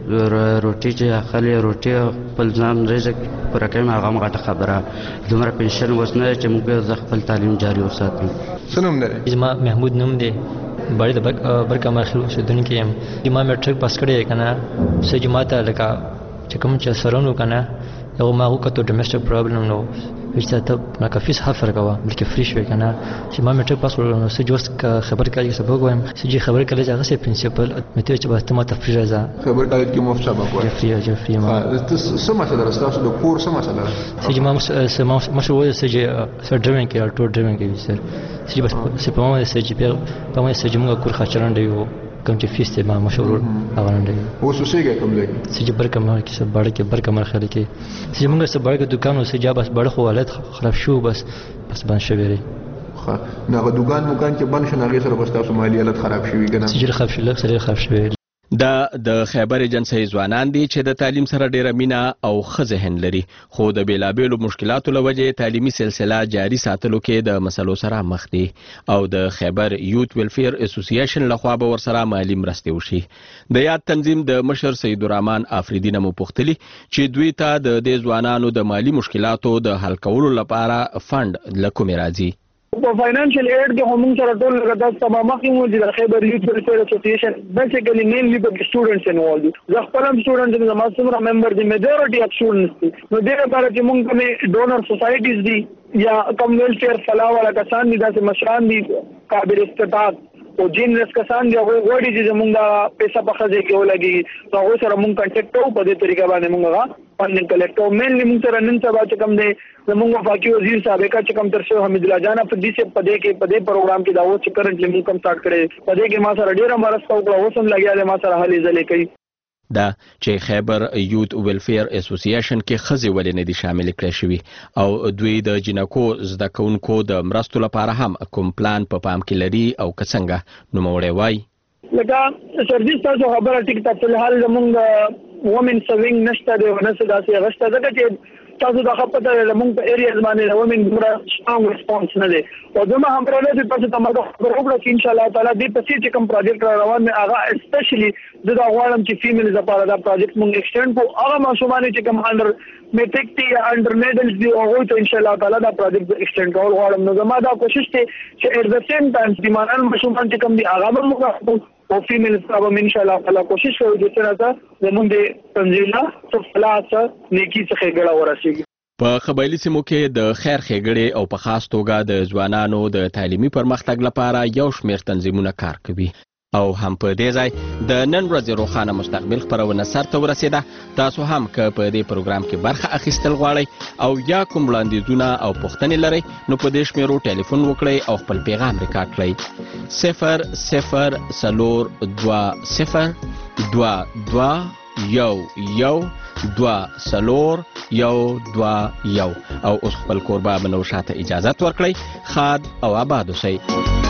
چې روټي چې اخلي روټي خپل ځان رزق پوره کوي هغه هم غټه خبره دومره پنشن اوس نه چې موږ زه خپل تعلیم جاري وساتم څه نوم دی زما محمود نوم دی باندې د برکه مخلو اوسېدونکی یم ما میټرک پاس کړی که نه څه جماعت لکه چې کوم چې سرونو که نه هغه ما وکتو ډومېسټک پرابلم نو چې ته لکه فیس حرف ورکوه بلکې فری شوې که نه چې ما میټرک پاس کړو نو څه جوس خبر کالج کې سبق وایم څه چې خبر کالج هغه سي پرنسپل مې ته چې بس ته ما ته فری راځه خبر کالج کې مفت سبق وایم فری راځه فری ما څه مسله ده ستاسو د کور څه مسله ده چې ما ما مشو وایي چې سر ډرایوینګ کې الټو ډرایوینګ کې سر چې بس سه په ما چې په ما چې موږ کور خاطران دی کوم چې فیس ته ما مشهور هغه نه دی اوس اوسېږي کوم ځای چې برکمر کې سب باړه کې برکمر خلک کې چې موږ سب باړه کې دکان او سجا بس باړه خو حالت خراب شو بس بس باندې شوی خو نه دکان مکان کې بند شنه غي سره بس تاسو مالی حالت خراب شوی کنه چې خراب شو لږ سره خراب شوی دا د خیبر ایجنسی ځوانان دي چې د تعلیم سره ډیره مینا او ښه ذهن لري خو د بیلابیلو مشکلاتو له وجې تعلیمي سلسله جاري ساتلو کې د مسلو سره مخ دي او د خیبر یوت ویلفیر اسوسییشن لخوا به ورسره مالي مرستې وشي د یاد تنظیم د مشر سید الرحمن افریدی نه مو پوښتلي چې دوی ته د دې ځوانانو د مالي مشکلاتو د حل کولو لپاره فند له کومې راځي په فاینانشل ایډ کې هم سره ټول لګا تمام مخکې د خیبر یوت ویلفیر اسوسییشن بیسیکلی مینلی په سټوډنټس انوالد زه خپل هم سټوډنټ یم زما څومره ممبر دي میجورټي اف سټوډنټس دي نو دغه لپاره چې موږ کومې ډونر سوسایټیز دي یا کم ویلفیر فلاح والا کسان دي داسې مشران دي قابل استطاعت او جنرس کسان دی هغه وړي چې موږ پیسې په خځه کې ولګي نو هغه سره موږ کانټیکټ کوو په دې طریقه باندې موږ فندینګ کلیکټ کوو مینلی موږ سره نن سبا چې کوم دی زموږ وفاقي وزیر سابقه چې کوم تر شو حمید الله جان په دې چې په دې کې په دې پروګرام کې دا و چې کرنټلی موږ کوم سٹارټ کړي په دې کې ما سره ډیره مرسته وکړه اوس هم لګیا ما سره هلې ځلې کوي دا چې خیبر یوت ویلفیر اسوسییشن کې ښځې ولې نه دي شامل کړای شوي او دوی د جنکو زده کوونکو د مرستو لپاره هم کوم پلان په پام کې لري او که څنګه نوموړی وایي لکه سرویس تاسو خبره ټیک ته په حال زمونږ وومن سروینګ نشته دی ونه څه داسې غشته ځکه چې تاسو د خپته زمونږ په ایریاز باندې وومن ګمرا سترونګ ریسپانس نه دی او زما هم پرې نه تاسو ته مرګ خبر وکړه چې ان شاء الله تعالی دې پسې چې کوم پروجیکټ روان دی هغه اسپیشلی د دا غواړم چې فیمیل لپاره دا پروجیکټ مونږ ایکسټند کو هغه ماشومان چې کوم انډر میټریک تی انډر میډلز دی هغه ته ان شاء الله تعالی دا پروجیکټ ایکسټند کول غواړم نو زما دا کوشش دی چې ات د سیم ټایم چې مانن ماشومان چې کوم دی هغه موږ او فیمیل سره ان شاء الله تعالی کوشش کوو چې څنګه زموږ د تنظیمه صفلاته نیکی څخه ګړه ورسیږي په قبایلی سیمو کې د خیر ښېګړې او په خاص توګه د ځوانانو د تعلیمي پرمختګ لپاره یو شمېر تنظیمونه کار کوي او هم په دې ځای د نن ورځې روښانه مستقبل خپرونه سرته ورسېده تاسو هم که په دې پروګرام کې برخه اخیستل غواړئ او یا کوم وړاندیزونه او پوښتنې لرئ نو په دې شمېرو ټلیفون وکړئ او خپل پیغام ریکارډ کړئ صفر صفر څلور دوه صفر دوه دوه یو یو دوه څلور یو دوه یو. او اوس خپل کوربه منو شاته اجازت ورکړئ. ښاد او آباد اوسئ.